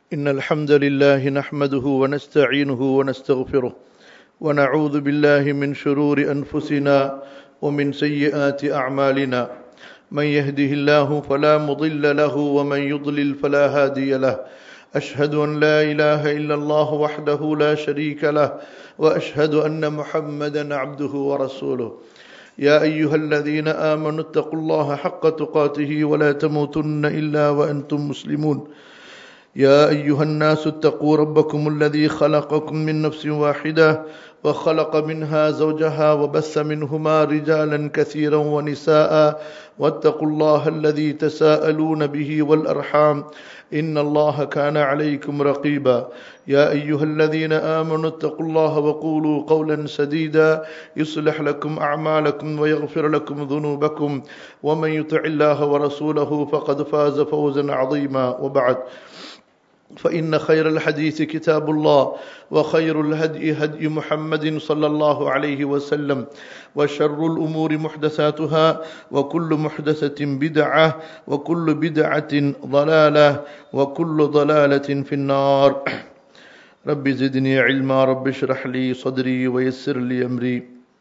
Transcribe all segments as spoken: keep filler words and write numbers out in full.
إن الحمد لله نحمده ونستعينه ونستغفره ونعوذ بالله من شرور أنفسنا ومن سيئات أعمالنا من يهده الله فلا مضل له ومن يضلل فلا هادي له أشهد أن لا إله إلا الله وحده لا شريك له وأشهد أن محمدا عبده ورسوله يا أيها الذين آمنوا اتقوا الله حق تقاته ولا تموتن إلا وأنتم مسلمون يا أيها الناس اتقوا ربكم الذي خلقكم من نفس واحدة وخلق منها زوجها وبث منهما رجالا كثيرا ونساء واتقوا الله الذي تساءلون به والأرحام إن الله كان عليكم رقيبا يا أيها الذين آمنوا اتقوا الله وقولوا قولا سديدا يصلح لكم أعمالكم ويغفر لكم ذنوبكم ومن يطع الله ورسوله فقد فاز فوزا عظيما وبعد فإن خير الحديث كتاب الله وخير الهدي هدي محمد صلى الله عليه وسلم وشر الأمور محدثاتها وكل محدثة بدعة وكل بدعة ضلالة وكل ضلالة في النار رب زدني علما رب اشرح لي صدري ويسر لي أمري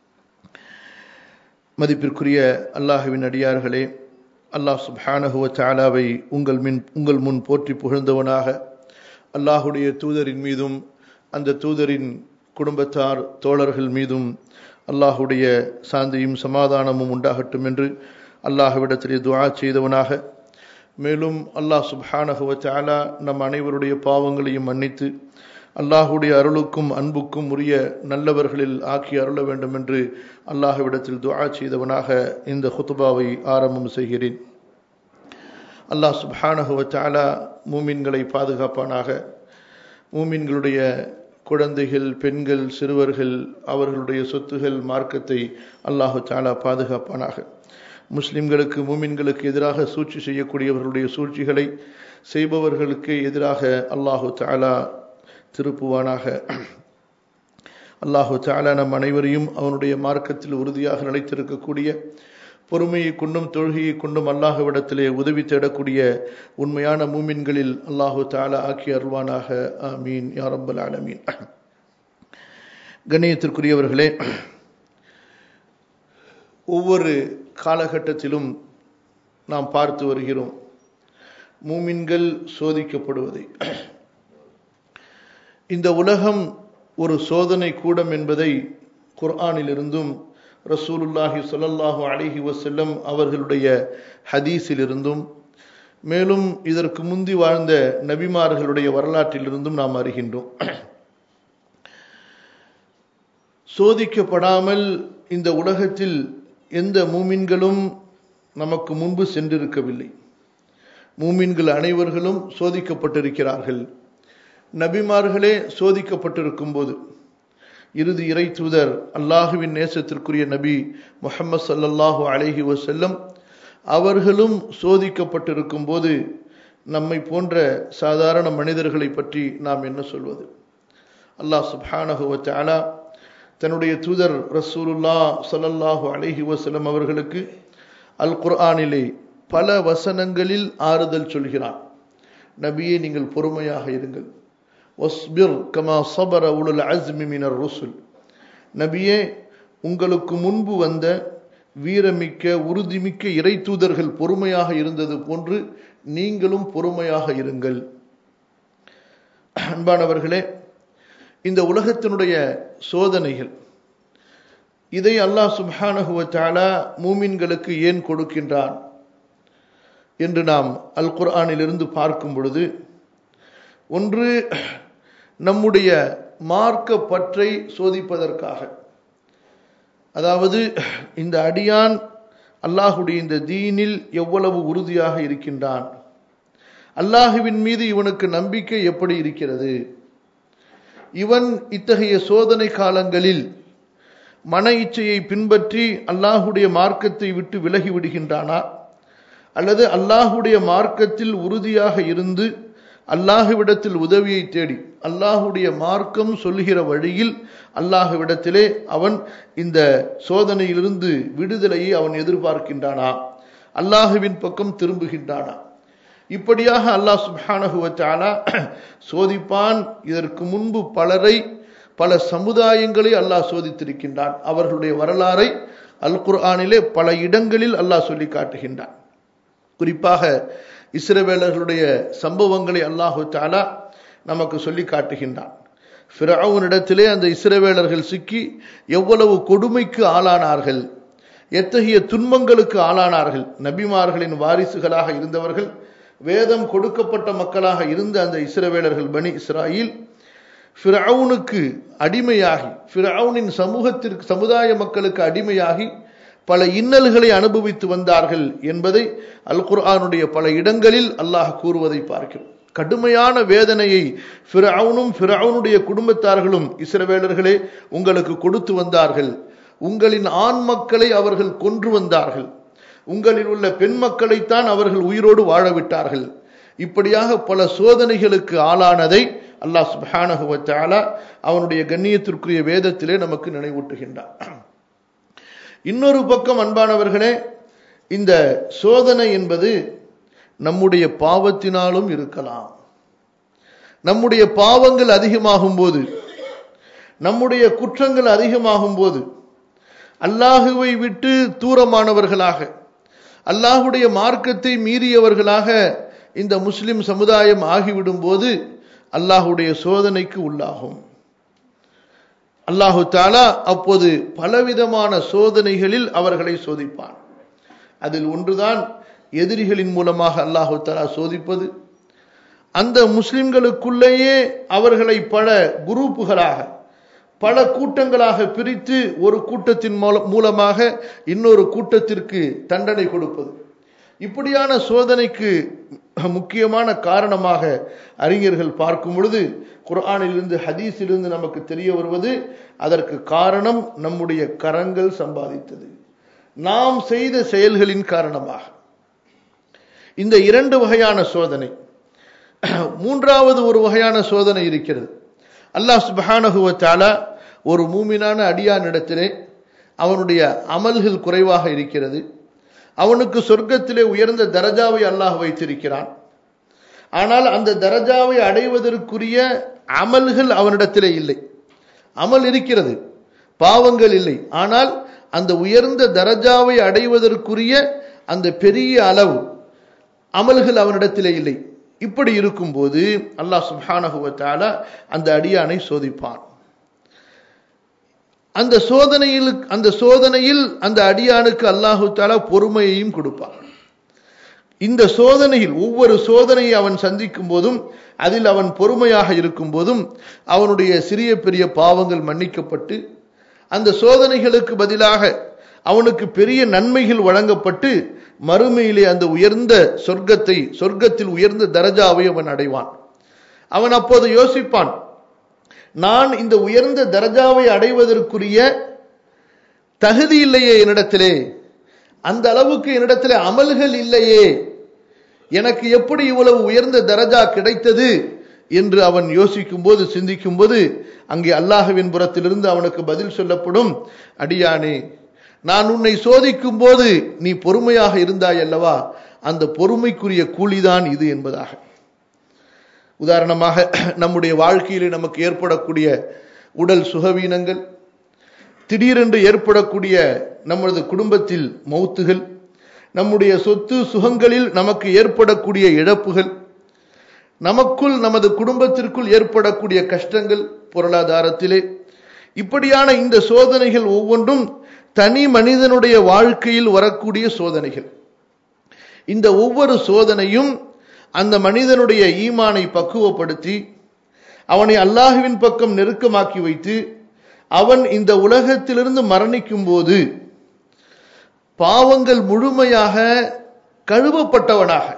மதிப்பிற்குரிய அல்லாஹ்வின் அடியார்களே, அல்லாஹ் சுப்ஹானஹு வ தஆலாவை உங்கள் மின் உங்கள் முன் போற்றி புகழ்ந்தவனாக அல்லாஹுடைய தூதரின் மீதும் அந்த தூதரின் குடும்பத்தார் தோழர்கள் மீதும் அல்லாஹுடைய சாந்தியும் சமாதானமும் உண்டாகட்டும் என்று அல்லாஹ்விடத்திலே துஆ செய்தவனாக, மேலும் அல்லாஹ் சுப்ஹானஹு வ தஆலா நம் அனைவருடைய பாவங்களையும் மன்னித்து அல்லாஹுடைய அருளுக்கும் அன்புக்கும் உரிய நல்லவர்களில் ஆக்கி அருள வேண்டும் என்று அல்லாஹ்விடத்தில் துஆ செய்தவனாக இந்த குத்பாவை ஆரம்பம் செய்கிறேன். அல்லாஹ் சுப்ஹானஹு வ தஆலா மூமின்களை பாதுகாப்பானாக. மூமின்களுடைய குழந்தைகள், பெண்கள், சிறுவர்கள், அவர்களுடைய சொத்துகள், மார்க்கத்தை அல்லாஹு தஆலா பாதுகாப்பானாக. முஸ்லிம்களுக்கு, மூமின்களுக்கு எதிராக சூழ்ச்சி செய்யக்கூடியவர்களுடைய சூழ்ச்சிகளை செய்பவர்களுக்கு எதிராக அல்லாஹு தஆலா திருப்புவானாக. அல்லாஹு தஆலா நம் அனைவரையும் அவனுடைய மார்க்கத்தில் உறுதியாக நிலைத்திருக்கக்கூடிய, பொறுமையை கொண்டும் தொழுகையை கொண்டும் அல்லாஹ்விடத்திலே உதவி தேடக்கூடிய உண்மையான மூமின்களில் அல்லாஹு தஆலா ஆக்கி அருள்வானாக. ஆமீன் யா ரப்பல் ஆலமீன். கண்ணியத்திற்குரியவர்களே, ஒவ்வொரு காலகட்டத்திலும் நாம் பார்த்து வருகிறோம் மூமின்கள் சோதிக்கப்படுவதை. இந்த உலகம் ஒரு சோதனை கூடம் என்பதை குர்ஆனிலிருந்தும் ரசூலுல்லாஹி ஸல்லல்லாஹு அலைஹி வஸல்லம் அவர்களுடைய ஹதீஸிலிருந்தும், மேலும் இதற்கு முந்தி வாழ்ந்த நபிமார்களுடைய வரலாற்றிலிருந்தும் நாம் அறிகின்றோம். சோதிக்கப்படாமல் இந்த உலகத்தில் எந்த மூமின்களும் நமக்கு முன்பு சென்றிருக்கவில்லை. மூமின்கள் அனைவர்களும் சோதிக்கப்பட்டிருக்கிறார்கள். நபிமார்களே சோதிக்கப்பட்டிருக்கும் போது, இறுதி இறை தூதர் அல்லாஹுவின் நேசத்திற்குரிய நபி முஹம்மது ஸல்லல்லாஹு அலைஹி வஸல்லம் அவர்களும் சோதிக்கப்பட்டிருக்கும் போது நம்மை போன்ற சாதாரண மனிதர்களை பற்றி நாம் என்ன சொல்வது? அல்லாஹ் சுப்ஹானஹு வ தஆலா தன்னுடைய தூதர் ரசூலுல்லாஹ் ஸல்லல்லாஹு அலைஹி வஸல்லம் அவர்களுக்கு அல் குர்ஆனிலே பல வசனங்களில் ஆறுதல் சொல்கிறான். நபியே, நீங்கள் பொறுமையாக இருங்கள். வஸ்பிர் கமா ஸபர உலுல் அஸ்மி மினர் ருசுல். நபியே, உங்களுக்கு முன்பு வந்த வீரமிக்க, உறுதிமிக்க இறை தூதர்கள் பொறுமையாக இருந்தது போன்று நீங்களும் பொறுமையாக இருங்கள். அன்பானவர்களே, இந்த உலகத்தினுடைய சோதனைகள், இதை அல்லாஹ் சுப்ஹானஹு வ தஆலா மூமின்களுக்கு ஏன் கொடுக்கின்றான் என்று நாம் அல் குர்ஆனிலிருந்து பார்க்கும் பொழுது, ஒன்று நம்முடைய மார்க்க பற்றை சோதிப்பதற்காக. அதாவது இந்த அடியான் அல்லாஹுடைய இந்த தீனில் எவ்வளவு உறுதியாக இருக்கின்றான், அல்லாஹுவின் மீது இவனுக்கு நம்பிக்கை எப்படி இருக்கிறது, இவன் இத்தகைய சோதனை காலங்களில் மன இச்சையை பின்பற்றி அல்லாஹுடைய மார்க்கத்தை விட்டு விலகி விடுகின்றானா, அல்லது அல்லாஹுடைய மார்க்கத்தில் உறுதியாக இருந்து அல்லாஹுவிடத்தில் உதவியை தேடி அல்லாஹுடைய மார்க்கம் சொல்லுகிற வழியில் அல்லாஹுவிடத்திலே அவன் இந்த சோதனையிலிருந்து விடுதலையை அவன் எதிர்பார்க்கின்றானா, அல்லாஹுவின் பக்கம் திரும்புகின்றானா? இப்படியாக அல்லாஹ் சுப்ஹானஹு வ தஆலா சோதிப்பான். இதற்கு முன்பு பலரை பல சமுதாயங்களை அல்லாஹ் சோதித்திருக்கின்றான். அவர்களுடைய வரலாறை அல் குர்ஆனிலே பல இடங்களில் அல்லாஹ் சொல்லி காட்டுகின்றான். குறிப்பாக இஸ்ரவேலர்களுடைய சம்பவங்களை அல்லாஹ் தஆலா நமக்கு சொல்லி காட்டுகின்றான். ஃபிரௌனிடத்திலே அந்த இஸ்ரவேலர்கள் சிக்கி எவ்வளவு கொடுமைக்கு ஆளானார்கள், எத்தகைய துன்பங்களுக்கு ஆளானார்கள். நபிமார்களின் வாரிசுகளாக இருந்தவர்கள், வேதம் கொடுக்கப்பட்ட மக்களாக இருந்த அந்த இஸ்ரவேலர்கள் பனி இஸ்ராயில் ஃபிரௌனுக்கு அடிமையாகி, ஃபிரௌனின் சமூகத்திற்கு சமுதாய மக்களுக்கு அடிமையாகி பல இன்னல்களை அனுபவித்து வந்தார்கள் என்பதை அல் குர்ஆனுடைய பல இடங்களில் அல்லாஹ் கூறுவதை பார்க்கிறோம். கடுமையான வேதனையை ஃபிரௌனும் ஃபிரௌனுடைய குடும்பத்தார்களும் இஸ்ரவேலர்களே உங்களுக்கு கொடுத்து வந்தார்கள். உங்களின் ஆண் மக்களை அவர்கள் கொன்று வந்தார்கள், உங்களில் உள்ள பெண் மக்களைத்தான் அவர்கள் உயிரோடு வாழ விட்டார்கள். இப்படியாக பல சோதனைகளுக்கு ஆளானதை அல்லாஹ் சுப்ஹானஹு வ தஆலா அவனுடைய கண்ணியத்திற்குரிய வேதத்திலே நமக்கு நினைவூட்டுகின்றார். இன்னொரு பக்கம் அன்பானவர்களே, இந்த சோதனை என்பது நம்முடைய பாவத்தினாலும் இருக்கலாம். நம்முடைய பாவங்கள் அதிகமாகும் போது, நம்முடைய குற்றங்கள் அதிகமாகும் போது, அல்லாஹுவை விட்டு தூரமானவர்களாக, அல்லாஹுடைய மார்க்கத்தை மீறியவர்களாக இந்த முஸ்லிம் சமுதாயம் ஆகிவிடும் போது அல்லாஹுடைய சோதனைக்கு உள்ளாகும். அல்லாஹு தஆலா அப்போது பலவிதமான சோதனைகளில் அவர்களை சோதிப்பான். அதில் ஒன்றுதான் எதிரிகளின் மூலமாக அல்லாஹு தஆலா சோதிப்பது. அந்த முஸ்லிம்களுக்குள்ளேயே அவர்களை பல குரூப்புகளாக, பல கூட்டங்களாக பிரித்து ஒரு கூட்டத்தின் மூலமாக இன்னொரு கூட்டத்திற்கு தண்டனை கொடுப்பது. இப்படியான சோதனைக்கு முக்கியமான காரணமாக அறிஞர்கள் பார்க்கும் பொழுது குர்ஆனிலிருந்து ஹதீஸிலிருந்து நமக்கு தெரிய வருவது, அதற்கு காரணம் நம்முடைய கரங்கள் சம்பாதித்தது, நாம் செய்த செயல்களின் காரணமாக. இந்த இரண்டு வகையான சோதனை. மூன்றாவது ஒரு வகையான சோதனை இருக்கிறது. அல்லாஹ் சுப்ஹானஹு வ தஆலா ஒரு மூமினான அடியானிடத்திலே அவனுடைய அமல்கள் குறைவாக இருக்கிறது, அவனுக்கு சொர்க்கத்திலே உயர்ந்த தரஜாவை அல்லாஹ் வைத்திருக்கிறான். ஆனால் அந்த தரஜாவை அடைவதற்குரிய அமல்கள் அவனிடத்திலே இல்லை. அமல் இருக்கிறது, பாவங்கள் இல்லை. ஆனால் அந்த உயர்ந்த தரஜாவை அடைவதற்குரிய அந்த பெரிய அளவு அமல்கள் அவனிடத்திலே இல்லை. இப்படி இருக்கும்போது அல்லாஹ் சுப்ஹானஹு வ தஆலா அந்த அடியானை சோதிப்பான். அந்த சோதனையில் அந்த சோதனையில் அந்த அடியானுக்கு அல்லாஹு தஆலா பொறுமையையும் கொடுப்பான். இந்த சோதனையில் ஒவ்வொரு சோதனையை அவன் சந்திக்கும் போதும் அதில் அவன் பொறுமையாக இருக்கும் போதும் அவனுடைய சிறிய பெரிய பாவங்கள் மன்னிக்கப்பட்டு அந்த சோதனைகளுக்கு பதிலாக அவனுக்கு பெரிய நன்மைகள் வழங்கப்பட்டு மறுமையிலே அந்த உயர்ந்த சொர்க்கத்தை, சொர்க்கத்தில் உயர்ந்த தரஜாவை அவன் அடைவான். அவன் அப்போது யோசிப்பான், நான் இந்த உயர்ந்த தரஜாவை அடைவதற்குரிய தகுதி இல்லையே என்னிடத்திலே, அந்த அளவுக்கு என்னிடத்திலே அமல்கள் இல்லையே, எனக்கு எப்படி இவ்வளவு உயர்ந்த தரஜா கிடைத்தது என்று அவன் யோசிக்கும் போது, சிந்திக்கும் போது அங்கே அல்லாஹ்வின் புறத்திலிருந்து அவனுக்கு பதில் சொல்லப்படும், அடியானே, நான் உன்னை சோதிக்கும் போது நீ பொறுமையாக இருந்தாய் அல்லவா, அந்த பொறுமைக்குரிய கூலிதான் இது என்பதாக. உதாரணமாக நம்முடைய வாழ்க்கையிலே நமக்கு ஏற்படக்கூடிய உடல் சுகவீனங்கள், திடீரென்று ஏற்படக்கூடிய நமது குடும்பத்தில் மௌத்துகள், நம்முடைய சொத்து சுகங்களில் நமக்கு ஏற்படக்கூடிய இழப்புகள், நமக்குள் நமது குடும்பத்திற்குள் ஏற்படக்கூடிய கஷ்டங்கள் பொருளாதாரத்திலே, இப்படியான இந்த சோதனைகள் ஒவ்வொன்றும் தனி மனிதனுடைய வாழ்க்கையில் வரக்கூடிய சோதனைகள். இந்த ஒவ்வொரு சோதனையும் அந்த மனிதனுடைய ஈமானை பக்குவப்படுத்தி அவனை அல்லாஹ்வின் பக்கம் நெருக்கமாக்கி வைத்து அவன் இந்த உலகத்திலிருந்து மரணிக்கும் போது பாவங்கள் முழுமையாக கழுவப்பட்டவனாக,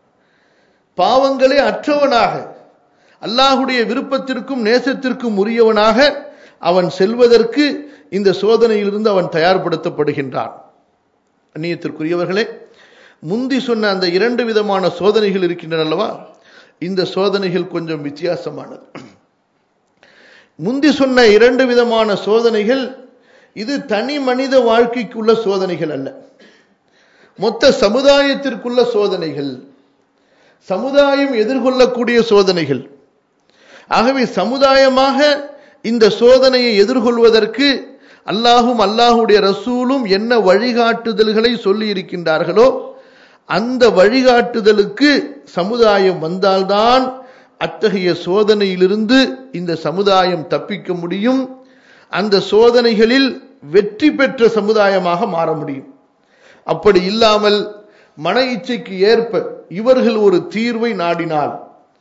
பாவங்களே அற்றவனாக, அல்லாஹ்வுடைய விருப்பத்திற்கும் நேசத்திற்கும் உரியவனாக அவன் செல்வதற்கு இந்த சோதனையிலிருந்து அவன் தயார்படுத்தப்படுகின்றான். அந்நியத்திற்குரியவர்களே, முந்தி சொன்ன அந்த இரண்டு விதமான சோதனைகள் இருக்கின்றன அல்லவா, இந்த சோதனைகள் கொஞ்சம் வித்தியாசமானது. முந்தி சொன்ன இரண்டு விதமான சோதனைகள் இது தனி மனித வாழ்க்கைக்குள்ள சோதனைகள் அல்ல, மொத்த சமுதாயத்திற்குள்ள சோதனைகள். சமுதாயம் எதிர்கொள்ளக்கூடிய சோதனைகள். ஆகவே சமுதாயமாக இந்த சோதனையை எதிர்கொள்வதற்கு அல்லாஹும் அல்லாஹுடைய ரசூலும் என்ன வழிகாட்டுதல்களை சொல்லி இருக்கின்றார்களோ அந்த வழிகாட்டுதலுக்கு சமுதாயம் வந்தால்தான் அத்தகைய சோதனையிலிருந்து இந்த சமுதாயம் தப்பிக்க முடியும். அந்த சோதனைகளில் வெற்றி பெற்ற சமுதாயமாக மாற முடியும். அப்படி இல்லாமல் மன இச்சைக்கு ஏற்ப இவர்கள் ஒரு தீர்வை நாடினால்,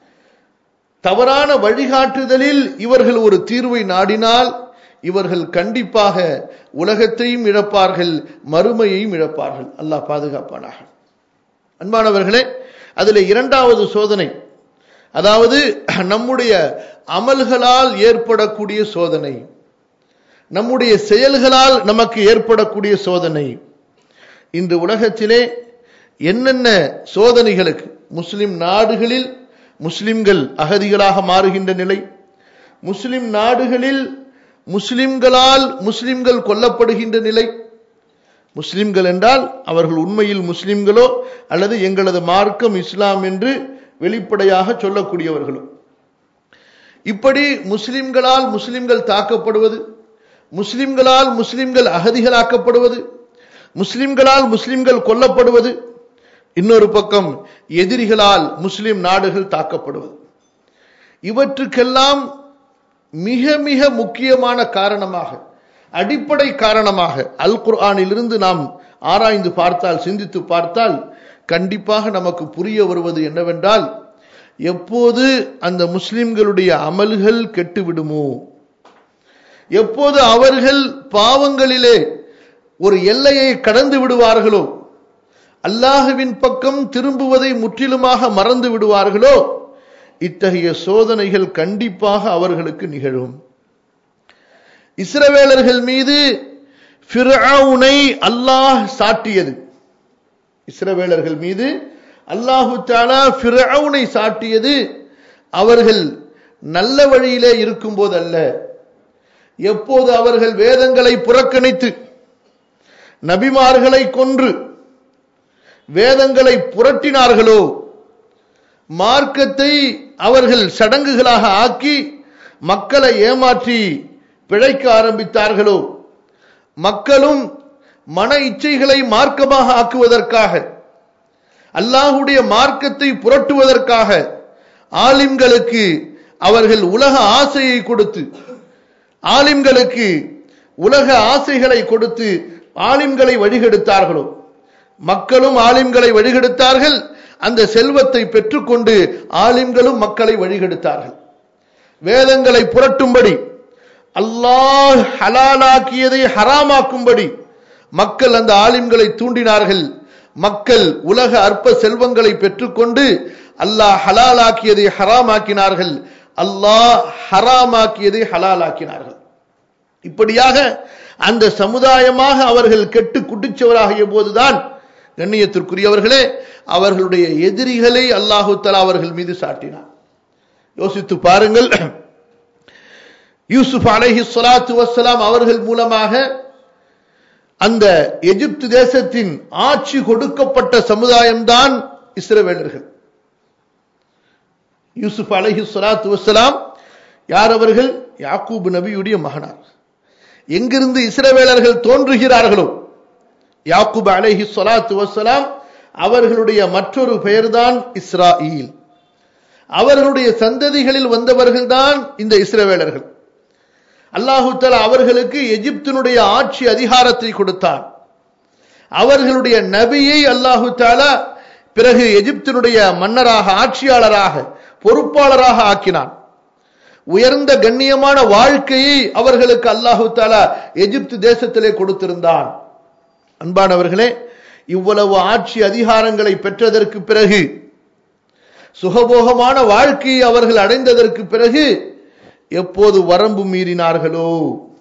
தவறான வழிகாட்டுதலில் இவர்கள் ஒரு தீர்வை நாடினால் இவர்கள் கண்டிப்பாக உலகத்தையும் இழப்பார்கள், மறுமையையும் இழப்பார்கள். அல்லாஹ் பாதுகாப்பானாக. அன்பானவர்களே, அதில் இரண்டாவது சோதனை, அதாவது நம்முடைய அமல்களால் ஏற்படக்கூடிய சோதனை, நம்முடைய செயல்களால் நமக்கு ஏற்படக்கூடிய சோதனை. இன்று உலகத்திலே என்னென்ன சோதனைகளுக்கு முஸ்லிம் நாடுகளில் முஸ்லிம்கள் அகதிகளாக மாறுகின்ற நிலை, முஸ்லிம் நாடுகளில் முஸ்லிம்களால் முஸ்லிம்கள் கொல்லப்படுகின்ற நிலை, முஸ்லிம்கள் என்றால் அவர்கள் உண்மையில் முஸ்லிம்களோ அல்லது எங்களது மார்க்கம் இஸ்லாம் என்று வெளிப்படையாக சொல்லக்கூடியவர்களும், இப்படி முஸ்லிம்களால் முஸ்லிம்கள் தாக்கப்படுவது, முஸ்லிம்களால் முஸ்லிம்கள் அகதிகளாக்கப்படுவது, முஸ்லிம்களால் முஸ்லிம்கள் கொல்லப்படுவது, இன்னொரு பக்கம் எதிரிகளால் முஸ்லிம் நாடுகள் தாக்கப்படுவது. இவற்றுக்கெல்லாம் மிக மிக முக்கியமான காரணமாக, அடிப்படை காரணமாக அல் குர்ஆனிலிருந்து நாம் ஆராய்ந்து பார்த்தால், சிந்தித்து பார்த்தால் கண்டிப்பாக நமக்கு புரிய வருவது என்னவென்றால், எப்போது அந்த முஸ்லிம்களுடைய அமல்கள் கெட்டுவிடுமோ, எப்போது அவர்கள் பாவங்களிலே ஒரு எல்லையை கடந்து விடுவார்களோ, அல்லாஹ்வின் பக்கம் திரும்புவதை முற்றிலுமாக மறந்து விடுவார்களோ, இத்தகைய சோதனைகள் கண்டிப்பாக அவர்களுக்கு நிகழும். இஸ்ரவேலர்கள் மீது ஃபிர்அவுனை அல்லாஹ் சாட்டியது, இஸ்ரவேலர்கள் மீது அல்லாஹு தஆலா ஃபிர்அவுனை சாட்டியது அவர்கள் நல்ல வழியிலே இருக்கும்போது அல்ல. எப்போது அவர்கள் வேதங்களை புறக்கணித்து நபிமார்களை கொன்று வேதங்களை புரட்டினார்களோ, மார்க்கத்தை அவர்கள் சடங்குகளாக ஆக்கி மக்களை ஏமாற்றி பிழைக்க ஆரம்பித்தார்களோ, மக்களும் மன இச்சைகளை மார்க்கமாக ஆக்குவதற்காக, அல்லாஹ்வுடைய மார்க்கத்தை புரட்டுவதற்காக ஆலிம்களுக்கு அவர்கள் உலக ஆசையை கொடுத்து, ஆலிம்களுக்கு உலக ஆசைகளை கொடுத்து ஆலிம்களை வழிகெடுத்தார்களோ, மக்களும் ஆலிம்களை வழிகெடுத்தார்கள். அந்த செல்வத்தை பெற்றுக்கொண்டு ஆலிம்களும் மக்களை வழிகெடுத்தார்கள். வேதங்களை புரட்டும்படி, அல்லாஹ் ஹலாலாக்கியதை ஹராமாக்கும்படி மக்கள் அந்த ஆலிம்களை தூண்டினார்கள். மக்கள் உலக அற்ப செல்வங்களை பெற்றுக்கொண்டு அல்லாஹ் ஹலாலாக்கியதை ஹராமாக்கினார்கள், அல்லாஹ் ஹராமாக்கியதை ஹலாலாக்கினார்கள். இப்படியாக அந்த சமுதாயமாக அவர்கள் கெட்டு குட்டிச்சவராகிய போதுதான் கண்ணியத்திற்குரியவர்களே அவர்களுடைய எதிரிகளை அல்லாஹு தஆலா அவர்கள் மீது சாட்டினார். யோசித்து பாருங்கள், யூசுப் அலைஹி ஸலாத்து வஸ்ஸலாம் அவர்கள் மூலமாக அந்த எகிப்து தேசத்தின் ஆட்சி கொடுக்கப்பட்ட சமுதாயம்தான் இஸ்ரவேலர்கள். யூசுப் அலைஹி ஸலாத்து வஸ்ஸலாம் யார்? அவர்கள் யாக்கூப் நபியுடைய மகனார். எங்கிருந்து இஸ்ரவேலர்கள் தோன்றுகிறார்களோ, யாக்கூப் அலைஹி ஸலாத்து வஸ்ஸலாம் அவர்களுடைய மற்றொரு பெயர்தான் இஸ்ராயீல். அவர்களுடைய சந்ததிகளில் வந்தவர்கள்தான் இந்த இஸ்ரவேலர்கள். அல்லாஹு தஆலா அவர்களுக்கு எகிப்தினுடைய ஆட்சி அதிகாரத்தை கொடுத்தார். அவர்களுடைய நபியை அல்லாஹு தஆலா பிறகு எகிப்தினுடைய மன்னராக, ஆட்சியாளராக, பொறுப்பாளராக ஆக்கினான். உயர்ந்த கண்ணியமான வாழ்க்கையை அவர்களுக்கு அல்லாஹு தஆலா எகிப்து தேசத்திலே கொடுத்திருந்தான். அன்பானவர்களே, இவ்வளவு ஆட்சி அதிகாரங்களை பெற்றதற்கு பிறகு, சுகபோகமான வாழ்க்கையை அவர்கள் அடைந்ததற்கு பிறகு எப்போது வரம்பு மீறினார்களோ,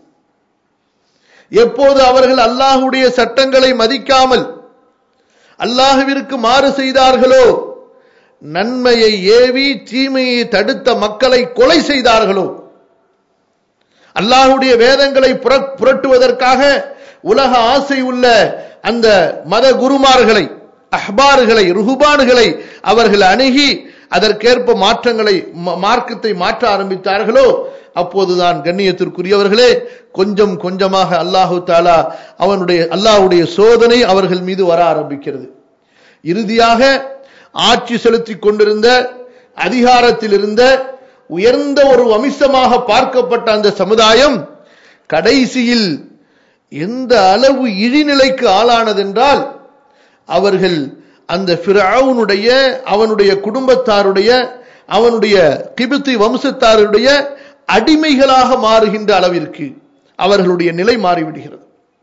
எப்போது அவர்கள் அல்லாஹ்வுடைய சட்டங்களை மதிக்காமல் அல்லாஹ்விற்கு மாறு செய்தார்களோ, நன்மையை ஏவி தீமையை தடுத்த மக்களை கொலை செய்தார்களோ, அல்லாஹ்வுடைய வேதங்களை புரட்டுவதற்காக உலக ஆசை உள்ள அந்த மத குருமார்களை, அஹ்பார்களை ருஹுபான்களை அவர்கள் அணுகி அதற்கேற்ப மாற்றங்களை மார்க்கத்தை மாற்ற ஆரம்பித்தார்களோ அப்போதுதான் கண்ணியத்திற்குரியவர்களே கொஞ்சம் கொஞ்சமாக அல்லாஹு தஆலா அவனுடைய அல்லாஹ்வுடைய சோதனை அவர்கள் மீது வர ஆரம்பிக்கிறது. இறுதியாக ஆட்சி செலுத்திக் கொண்டிருந்த அதிகாரத்தில் இருந்த உயர்ந்த ஒரு வம்சமாக பார்க்கப்பட்ட அந்த சமுதாயம் கடைசியில் எந்த அளவு இழிநிலைக்கு ஆளானதென்றால் அவர்கள் அந்த ஃபிரௌனுடைய அவனுடைய குடும்பத்தாருடைய அவனுடைய கிபித்தி வம்சத்தாருடைய அடிமைகளாக மாறுகின்ற அளவிற்கு அவர்களுடைய நிலை மாறிவிடுகிறது.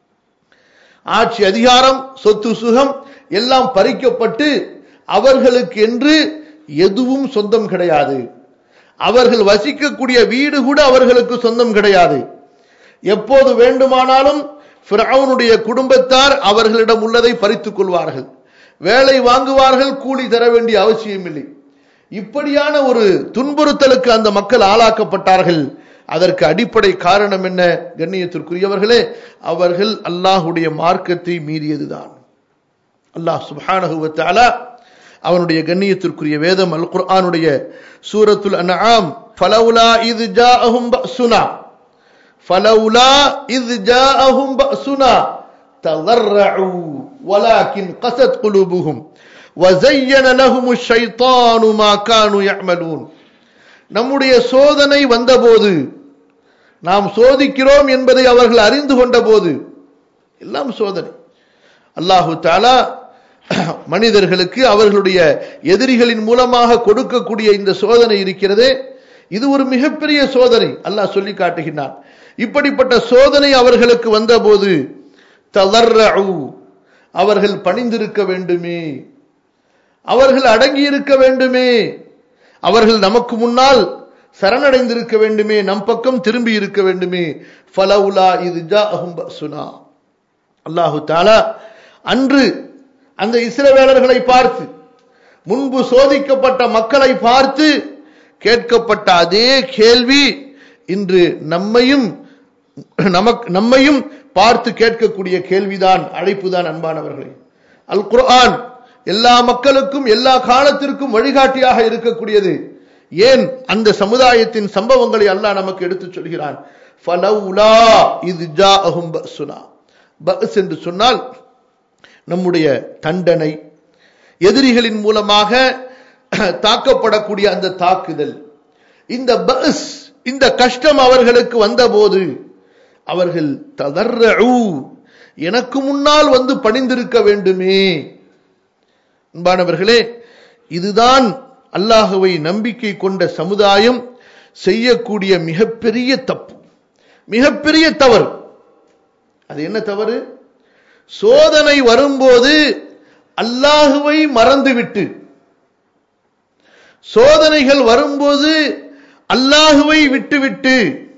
ஆட்சி அதிகாரம் சொத்து சுகம் எல்லாம் பறிக்கப்பட்டு அவர்களுக்கு என்று எதுவும் சொந்தம் கிடையாது. அவர்கள் வசிக்கக்கூடிய வீடு கூட அவர்களுக்கு சொந்தம் கிடையாது. எப்போது வேண்டுமானாலும் ஃபிரௌனுடைய குடும்பத்தார் அவர்களிடம் உள்ளதை பறித்துக் கொள்வார்கள். வேலை வாங்குவார்கள், கூலி தர வேண்டிய அவசியம் இல்லை. இப்படியான ஒரு துன்புறுத்தலுக்கு அந்த மக்கள் ஆளாக்கப்பட்டார்கள். அதற்கு அடிப்படை காரணம் என்ன கண்ணியத்திற்குரியவர்களே? அவர்கள் அல்லாஹ்வுடைய மார்க்கத்தை மீறியதுதான். அல்லாஹ் சுப்ஹானஹு வ தஆலா அவனுடைய கண்ணியத்திற்குரிய வேதம் அல் குர்ஆனுடைய சூரத்துல் அன்ஆம் ஃபலௌலா இத் ஜாஅஹும் பஅசுனா ஃபலௌலா இத் ஜாஅஹும் பஅசுனா ததர்ரஉ வலாக்கின் கஸத் குலூபுஹும் வஸய்யன லஹுமுஷ் ஷைத்தானு மா கானூ யஅமலூன். நம்முடைய சோதனை வந்தபோது, நாம் சோதிக்கிறோம் என்பதை அவர்கள் அறிந்து கொண்ட போது, எல்லாம் சோதனை. அல்லாஹு தஆலா மனிதர்களுக்கு அவர்களுடைய எதிரிகளின் மூலமாக கொடுக்கக்கூடிய இந்த சோதனை இருக்கிறதே, இது ஒரு மிகப்பெரிய சோதனை. அல்லாஹ் சொல்லி காட்டுகிறான். இப்படிப்பட்ட சோதனை அவர்களுக்கு வந்தபோது ததர்ரஉ, அவர்கள் பணிந்திருக்க வேண்டுமே, அவர்கள் அடங்கி இருக்க வேண்டுமே, அவர்கள் நமக்கு முன்னால் சரணடைந்திருக்க வேண்டுமே, நம் பக்கம் திரும்பி இருக்க வேண்டுமே. ஃபலௌலா இத் ஜாஅஹும் பஅசுனா. அல்லாஹு தஆலா அன்று அந்த இஸ்ரவேலர்களை பார்த்து, முன்பு சோதிக்கப்பட்ட மக்களை பார்த்து கேட்கப்பட்ட அதே கேள்வி இன்று நம்மையும் நமக்கு நம்மையும் பார்த்து கேட்கக்கூடிய கேள்விதான், அழைப்புதான். அன்பானவர்களே, அல் குர்ஆன் எல்லா மக்களுக்கும் எல்லா காலத்திற்கும் வழிகாட்டியாக இருக்கக்கூடியது. ஏன் அந்த சமுதாயத்தின் சம்பவங்களை அல்லாஹ் நமக்கு எடுத்துச் சொல்கிறான். ஃபலௌலா இத் ஜாஅஹும் பஅசுனா. பஅஸ் என்று சொன்னால் நம்முடைய தண்டனை, எதிரிகளின் மூலமாக தாக்கப்படக்கூடிய அந்த தாக்குதல். இந்த பஅஸ், இந்த கஷ்டம் அவர்களுக்கு வந்தபோது அவர்கள் ததர்ரஉ, எனக்கு முன்னால் வந்து பணிந்திருக்க வேண்டுமே. அன்பானவர்களே, இதுதான் அல்லாஹ்வை நம்பிக்கை கொண்ட சமுதாயம் செய்யக்கூடிய மிகப்பெரிய தப்பு, மிகப்பெரிய தவறு. அது என்ன தவறு? சோதனை வரும்போது அல்லாஹ்வை மறந்துவிட்டு, சோதனைகள் வரும்போது அல்லாஹ்வை விட்டுவிட்டு,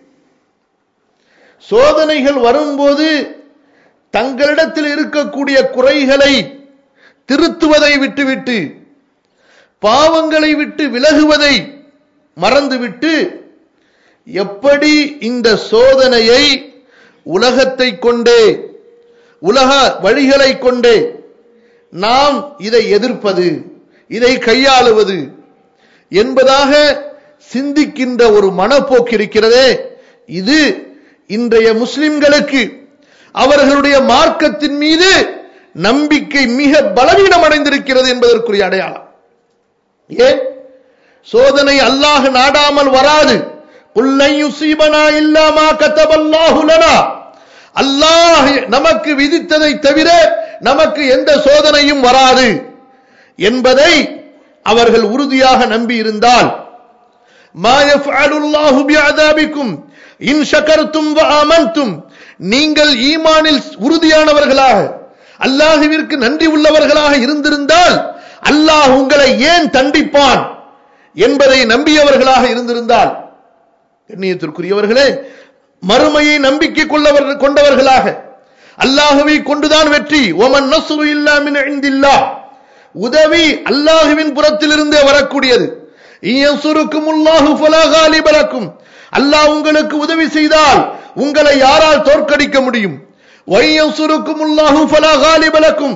சோதனைகள் வரும்போது தங்களிடத்தில் இருக்கக்கூடிய குறைகளை திருத்துவதை விட்டுவிட்டு, பாவங்களை விட்டு விலகுவதை மறந்துவிட்டு, எப்படி இந்த சோதனையை உலகத்தை கொண்டே, உலக வழிகளை கொண்டே நாம் இதை எதிர்ப்பது, இதை கையாளுவது என்பதாக சிந்திக்கின்ற ஒரு மனப்போக்கு இருக்கிறதே, இது இன்றைய முஸ்லிம்களுக்கு அவர்களுடைய மார்க்கத்தின் மீது நம்பிக்கை மிக பலவீனம் அடைந்திருக்கிறது என்பதற்குரிய அடையாளம். ஏன்? சோதனை அல்லாஹ் நாடாமல் வராது. குல்லை யுஸீபனா இல்லா மா கதபல்லாஹு லனா. அல்லாஹ் நமக்கு விதித்ததை தவிர நமக்கு எந்த சோதனையும் வராது என்பதை அவர்கள் உறுதியாக நம்பி இருந்தால், மா யஃஅலுல்லாஹு பிஅதாபிக்கும் இன் ஷகர்தும் வ ஆமன்தும், நீங்கள் ஈமானில் உறுதியானவர்களாக, அல்லாஹ்விற்கு நன்றி உள்ளவர்களாக இருந்திருந்தால் அல்லாஹ் உங்களை ஏன் தண்டிப்பான் என்பதை நம்பியவர்களாக இருந்திருந்தால், கண்ணியத்திற்குரியவர்களே, மறுமையை நம்பிக்கை கொண்டவர்களாக, அல்லாஹ்வை கொண்டுதான் வெற்றி, ஒமன் நஸ்ரு இல்லா மின் இன்தில்லாஹ், உதவி அல்லாஹ்வின் புறத்திலிருந்தே வரக்கூடியது. இயன்சுருக்குமுல்லாஹு ஃபலா காலிப லக்கும், அல்லாஹ் உங்களுக்கு உதவி செய்தால் உங்களை யாரால் தோற்கடிக்க முடியும்? வயன்சுருக்குமுல்லாஹு ஃபலா காலிப லக்கும்,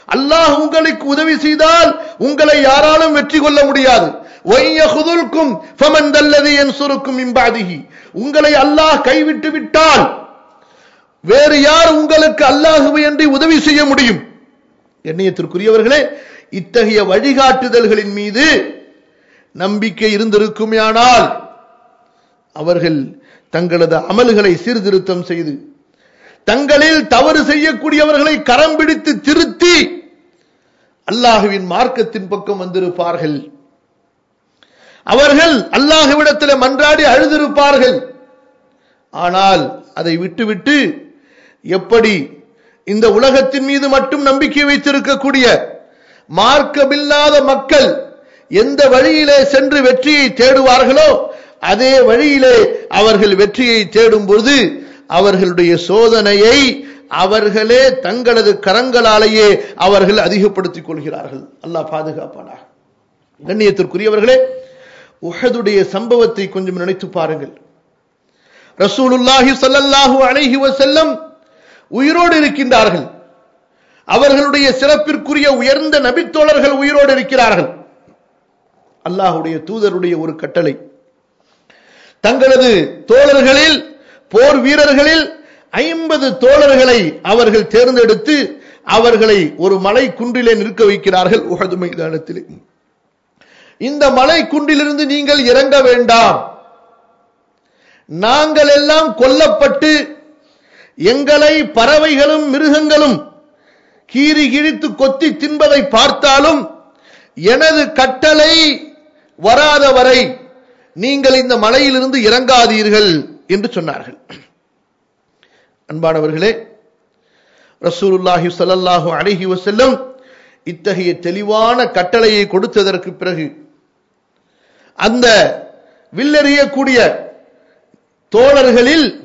அல்லாஹ் உங்களுக்கு உதவி செய்தால் உங்களை யாராலும் வெற்றி கொள்ள முடியாது. வயஹுதுல்கும் ஃபமன் தல்லதி யன்சுருக்கும் மின் பஅதிஹி, உங்களை அல்லாஹ் கைவிட்டு விட்டால் வேறு யார் உங்களுக்கு அல்லாஹ்வை அன்றி உதவி செய்ய முடியும்? கண்ணியத்திற்குரியவர்களே, இத்தகைய வழிகாட்டுதல்களின் மீது நம்பிக்கை இருந்திருக்குமானால் அவர்கள் தங்களது அமல்களை சீர்திருத்தம் செய்து தங்களில் தவறு செய்யக்கூடியவர்களை கரம் பிடித்து திருத்தி அல்லாஹ்வின் மார்க்கத்தின் பக்கம் வந்திருப்பார்கள். அவர்கள் அல்லாஹ்விடத்தில் மன்றாடி அழுதிருப்பார்கள். ஆனால் அதை விட்டுவிட்டு எப்படி இந்த உலகத்தின் மீது மட்டும் நம்பிக்கை வைத்திருக்கக்கூடிய மார்க்கமில்லாத மக்கள் எந்த வழியிலே சென்று வெற்றியை தேடுவார்களோ அதே வழியிலே அவர்கள் வெற்றியை தேடும் பொழுது அவர்களுடைய சோதனையை அவர்களே தங்களது கரங்களாலேயே அவர்கள் அதிகப்படுத்திக் கொள்கிறார்கள். அல்லாஹ் பாதுகாப்பானாக. கண்ணியத்திற்குரியவர்களே, உஹதுடைய சம்பவத்தை கொஞ்சம் நினைத்து பாருங்கள். ரசூலுல்லாஹி ஸல்லல்லாஹு அலைஹி வஸல்லம் உயிரோடு இருக்கின்றார்கள். அவர்களுடைய சிறப்பிற்குரிய உயர்ந்த நபித்தோழர்கள் உயிரோடு இருக்கிறார்கள். அல்லாஹ்வுடைய தூதருடைய ஒரு கட்டளை, தங்களது தோழர்களில் போர் வீரர்களில் ஐம்பது தோழர்களை அவர்கள் தேர்ந்தெடுத்து அவர்களை ஒரு மலை குன்றிலே நிற்க வைக்கிறார்கள். உஹது மைதானத்திலே, இந்த மலை குன்றிலிருந்து நீங்கள் இறங்க வேண்டாம், நாங்கள் எல்லாம் கொல்லப்பட்டு எங்களை பறவைகளும் மிருகங்களும் கீறி கிழித்து கொத்தி தின்பதை பார்த்தாலும் எனது கட்டளை வராத வரை நீங்கள் இந்த மலையிலிருந்து இறங்காதீர்கள் என்று சொன்னார்கள். அன்பானவர்களே, ரசூலுல்லாஹி ஸல்லல்லாஹு அலைஹி வஸல்லம் இத்தகைய தெளிவான கட்டளையை கொடுத்ததற்கு பிறகு அந்த வில்லெறியக்கூடிய தோழர்களில்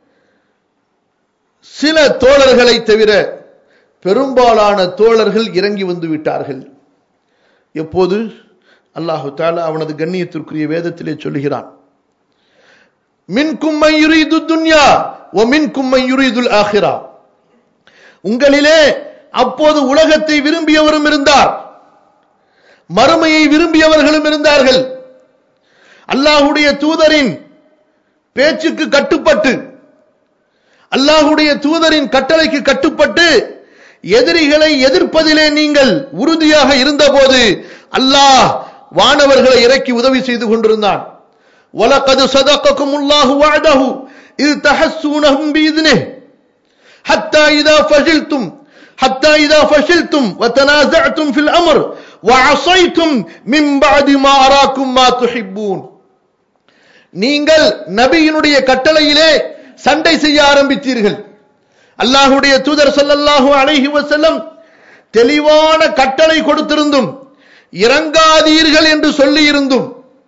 சில தோழர்களை தவிர பெரும்பாலான தோழர்கள் இறங்கி வந்து விட்டார்கள். எப்போது? அல்லாஹு தஆலா அவனது கண்ணியத்திற்குரிய வேதத்திலே சொல்லுகிறான், மின்கும் மன் யுரீது துன்யா வ மின்கும் மன் யுரீதுல் ஆখিরা, உங்களிலே அப்போது உலகத்தை விரும்பியவரும் இருந்தார், மறுமையை விரும்பியவர்களும் இருந்தார்கள். அல்லாஹ்வுடைய தூதரின் பேச்சுக்கு கட்டுப்பட்டு அல்லாஹ்வுடைய தூதரின் கட்டளைக்கு கட்டுப்பட்டு எதிரிகளை எதிர்ப்பதிலே நீங்கள் உறுதியாக இருந்தபோது அல்லாஹ் வானவர்களை இறக்கி உதவி செய்து கொண்டிருந்தான். وَلَقَدْ صَدَقَكُمُ اللَّهُ وَعْدَهُ إِذْ تَحُسُّونَهُم بِإِذْنِهِ حَتَّى إِذَا فَشِلْتُمْ حَتَّى إِذَا فَشِلْتُمْ وَتَنَازَعْتُمْ فِي الْأَمْرِ وَعَصَيْتُمْ مِنْ بَعْدِ مَا أَرَاكُمْ مَا تُحِبُّونَ, நீங்கள் நபியினுடைய கட்டளையிலே சண்டை செய்ய ஆரம்பித்தீர்கள். அல்லாஹ்வுடைய தூதர் ஸல்லல்லாஹு அலைஹி வஸல்லம் தெளிவான கட்டளை கொடுத்திருந்தும் இறங்காதீர்கள் என்று சொல்லி இருந்தும்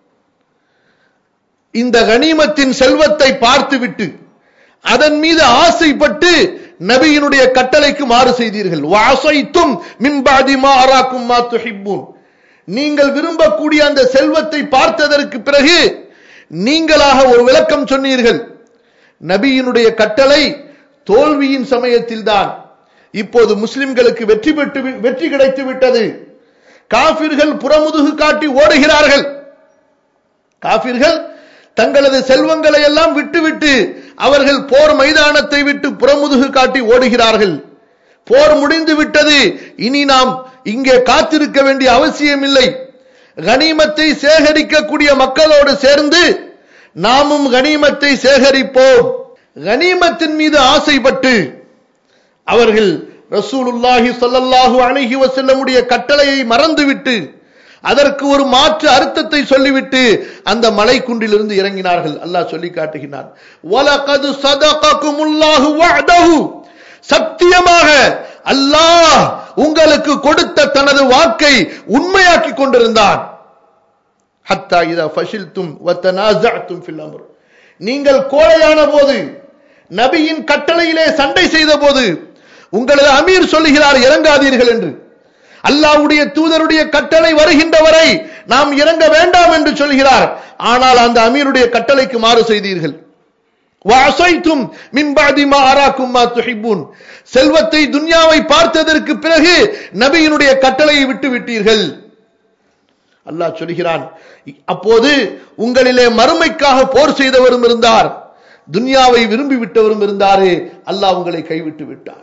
இந்த கனிமத்தின் செல்வத்தை பார்த்துவிட்டு அதன் மீது ஆசைப்பட்டு நபியினுடைய கட்டளைக்கு மாறு செய்தீர்கள். வஅஸைத்தும் மின் பஅதி மா அராக்கும் மா துஹிப்பூன், நீங்கள் விரும்பக்கூடிய அந்த செல்வத்தை பார்த்ததற்கு பிறகு நீங்களாக ஒரு விளக்கம் சொன்னீர்கள். நபியினுடைய கட்டளை தோல்வியின் சமயத்தில் தான். இப்போது முஸ்லிம்களுக்கு வெற்றி பெற்று வெற்றி கிடைத்து விட்டது. காபிர்கள் புறமுதுகு காட்டி ஓடுகிறார்கள். காபிர்கள் தங்களது செல்வங்களை எல்லாம் விட்டுவிட்டு அவர்கள் போர் மைதானத்தை விட்டு புறமுதுகு காட்டி ஓடுகிறார்கள். போர் முடிந்து விட்டது, இனி நாம் இங்கே காத்திருக்க வேண்டிய அவசியம் இல்லை. கனிமத்தை சேகரிக்கக்கூடிய மக்களோடு சேர்ந்து நாமும் கனிமத்தை சேகரிப்போம். கனிமத்தின் மீது ஆசைப்பட்டு அவர்கள் ரசூலுல்லாஹி ஸல்லல்லாஹு அலைஹி வஸல்லமுடைய கட்டளையை மறந்துவிட்டு அதற்கு ஒரு மாற்று அர்த்தத்தை சொல்லிவிட்டு அந்த மலை குன்றிலிருந்து இறங்கினார்கள். அல்லாஹ் சொல்லி காட்டுகிறான், வலகது ஸதககுமுல்லாஹு வஅதஹு, சத்தியமாக அல்லாஹ் உங்களுக்கு கொடுத்த தனது வாக்கை உண்மையாக்கி கொண்டிருந்தான். ஹத்தா இதா ஃபஷில்தும் வதனாஸஅதும் ஃபில் அம்ர், நீங்கள் கோழையான போது நபியின் கட்டளையிலே சண்டை செய்த போது உங்களது அமீர் சொல்லுகிறார் இறங்காதீர்கள் என்று. அல்லாஹ்வுடைய தூதருடைய கட்டளை வருகின்ற வரை நாம் இறங்க வேண்டாம் என்று சொல்கிறார். ஆனால் அந்த அமீருடைய கட்டளைக்கு மாறு செய்தீர்கள். வஅஸைதும் மின் பஅதி மா அராக்கும் மா துஹிப்பூன். செல்வத்தை துன்யாவை பார்த்ததற்கு பிறகு நபியினுடைய கட்டளையை விட்டு விட்டீர்கள். அல்லாஹ் சொல்கிறான், அப்போது உங்களிலே மறுமைக்காக போர் செய்தவரும் இருந்தார், துன்யாவை விரும்பி விட்டவரும் இருந்தாரே, அல்லாஹ் உங்களை கைவிட்டு விட்டார்.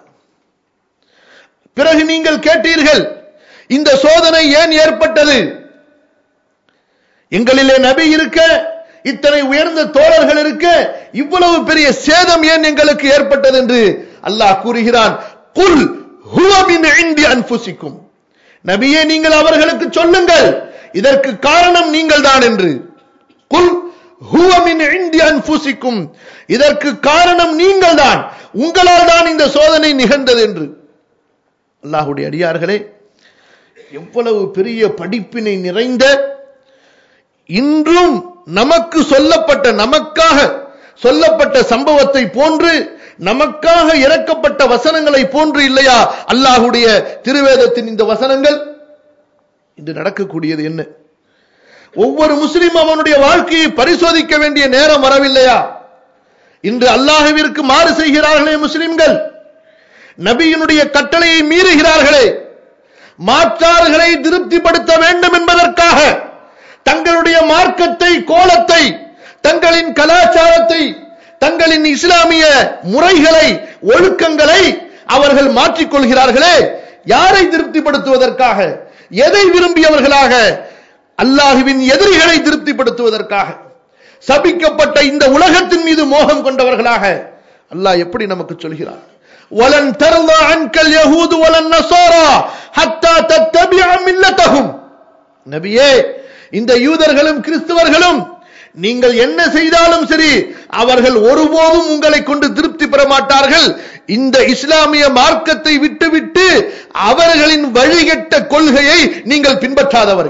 பிறகு நீங்கள் கேட்டீர்கள், இந்த சோதனை ஏன் ஏற்பட்டது? எங்களிலே நபி இருக்க, இத்தனை உயர்ந்த தோழர்கள் இருக்க, இவ்வளவு பெரிய சேதம் ஏன் எங்களுக்கு ஏற்பட்டது என்று அல்லாஹ் கூறுகிறான். குல் ஹுவ மின் இன்தி அன்ஃபுசிக்கும். நபியே, நீங்கள் அவர்களுக்கு சொல்லுங்கள், இதற்கு காரணம் நீங்கள் தான் என்று. குல் ஹுவ மின் இன்தி அன்ஃபுசிக்கும், இதற்கு காரணம் நீங்கள் தான், உங்களால் தான் இந்த சோதனை நிகழ்ந்தது என்று. அல்லாஹ்வுடைய அடியார்களே, எவ்வளவு பெரிய படிப்பினை நிறைந்த, இன்றும் நமக்கு சொல்லப்பட்ட, நமக்காக சொல்லப்பட்ட சம்பவத்தை போன்று, நமக்காக இறக்கப்பட்ட வசனங்களை போன்று இல்லையா அல்லாஹ்வுடைய திருவேதத்தின் இந்த வசனங்கள்? இன்று நடக்கக்கூடியது என்ன? ஒவ்வொரு முஸ்லிம் அவனுடைய வாழ்க்கையை பரிசோதிக்க வேண்டிய நேரம் வரவில்லையா? இன்று அல்லாஹ்விற்கு மாறு செய்கிறார்களே முஸ்லிம்கள், நபியினுடைய கட்டளையை மீறுகிறார்களே, மாற்றார்களை திருப்திப்படுத்த வேண்டும் என்பதற்காக தங்களுடைய மார்க்கத்தை, கோலத்தை, தங்களின் கலாச்சாரத்தை, தங்களின் இஸ்லாமிய முறைகளை, ஒழுக்கங்களை அவர்கள் மாற்றிக்கொள்கிறார்களே, யாரை திருப்திப்படுத்துவதற்காக? எதை விரும்பியவர்களாக? அல்லாஹ்வின் எதிரிகளை திருப்திப்படுத்துவதற்காக, சபிக்கப்பட்ட இந்த உலகத்தின் மீது மோகம் கொண்டவர்களாக. அல்லாஹ் எப்படி நமக்கு சொல்கிறார்? வலன் தர்லா அன்கல் யஹூது வலன் நஸாரா ஹத்தா தத்தபிஅ மில்லத்தஹும். நபியே, இந்த யூதர்களும் கிறிஸ்தவர்களும் நீங்கள் என்ன செய்தாலும் சரி, அவர்கள் ஒருபோதும் உங்களை கொண்டு திருப்தி பெற மாட்டார்கள், இந்த இஸ்லாமிய மார்க்கத்தை விட்டுவிட்டு அவர்களின் வழிகெட்ட கொள்கையை நீங்கள் பின்பற்றாதவரை.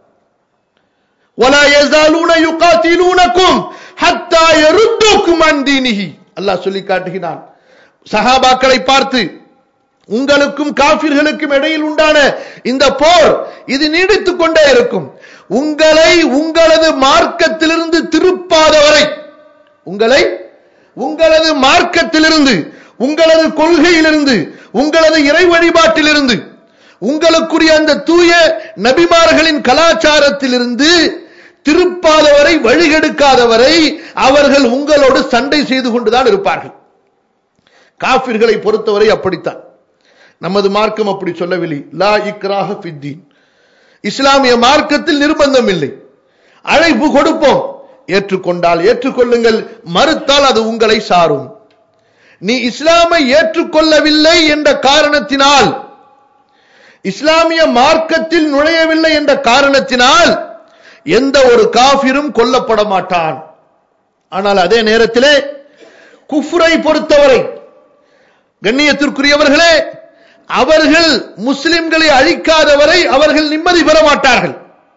ولا يزالون يقاتلونكم حتى يردوكم عن دينه. அல்லாஹ் சொல்லி காட்டுகிறான் சஹாபாக்களை பார்த்து, உங்களுக்கும் காஃபிர்களுக்கும் இடையில் உண்டான இந்த போர் இது நீடித்துக் கொண்டே இருக்கும், உங்களை உங்களது மார்க்கத்திலிருந்து திருப்பாதவரை, உங்களை உங்களது மார்க்கத்திலிருந்து, உங்களது கொள்கையிலிருந்து, உங்களது இறை வழிபாட்டிலிருந்து, உங்களுக்குரிய அந்த தூய நபிமார்களின் கலாச்சாரத்திலிருந்து திருப்பாதவரை, வழிகெடுக்காதவரை அவர்கள் உங்களோடு சண்டை செய்து கொண்டுதான் இருப்பார்கள். காஃபிர்களை பொறுத்தவரை அப்படித்தான். நமது மார்க்கம் அப்படி சொல்லவில்லை. லா இக்ராஹ ஃபித்தீன், இஸ்லாமிய மார்க்கத்தில் நிர்பந்தம் இல்லை, அழைப்பு கொடுப்போம், ஏற்றுக்கொண்டால் ஏற்றுக்கொள்ளுங்கள், மறுத்தால் அது உங்களை சாரும். நீ இஸ்லாமை ஏற்றுக்கொள்ளவில்லை என்ற காரணத்தினால், இஸ்லாமிய மார்க்கத்தில் நுழையவில்லை என்ற காரணத்தினால் எந்த ஒரு காஃபிரும் கொல்லப்பட மாட்டான். ஆனால் அதே நேரத்திலே குஃப்ரை பொறுத்தவரை கண்ணியத்திற்குரியவர்களே, அவர்கள் முஸ்லிம்களை அழிக்காதவரை அவர்கள் நிம்மதி பெற மாட்டார்கள்.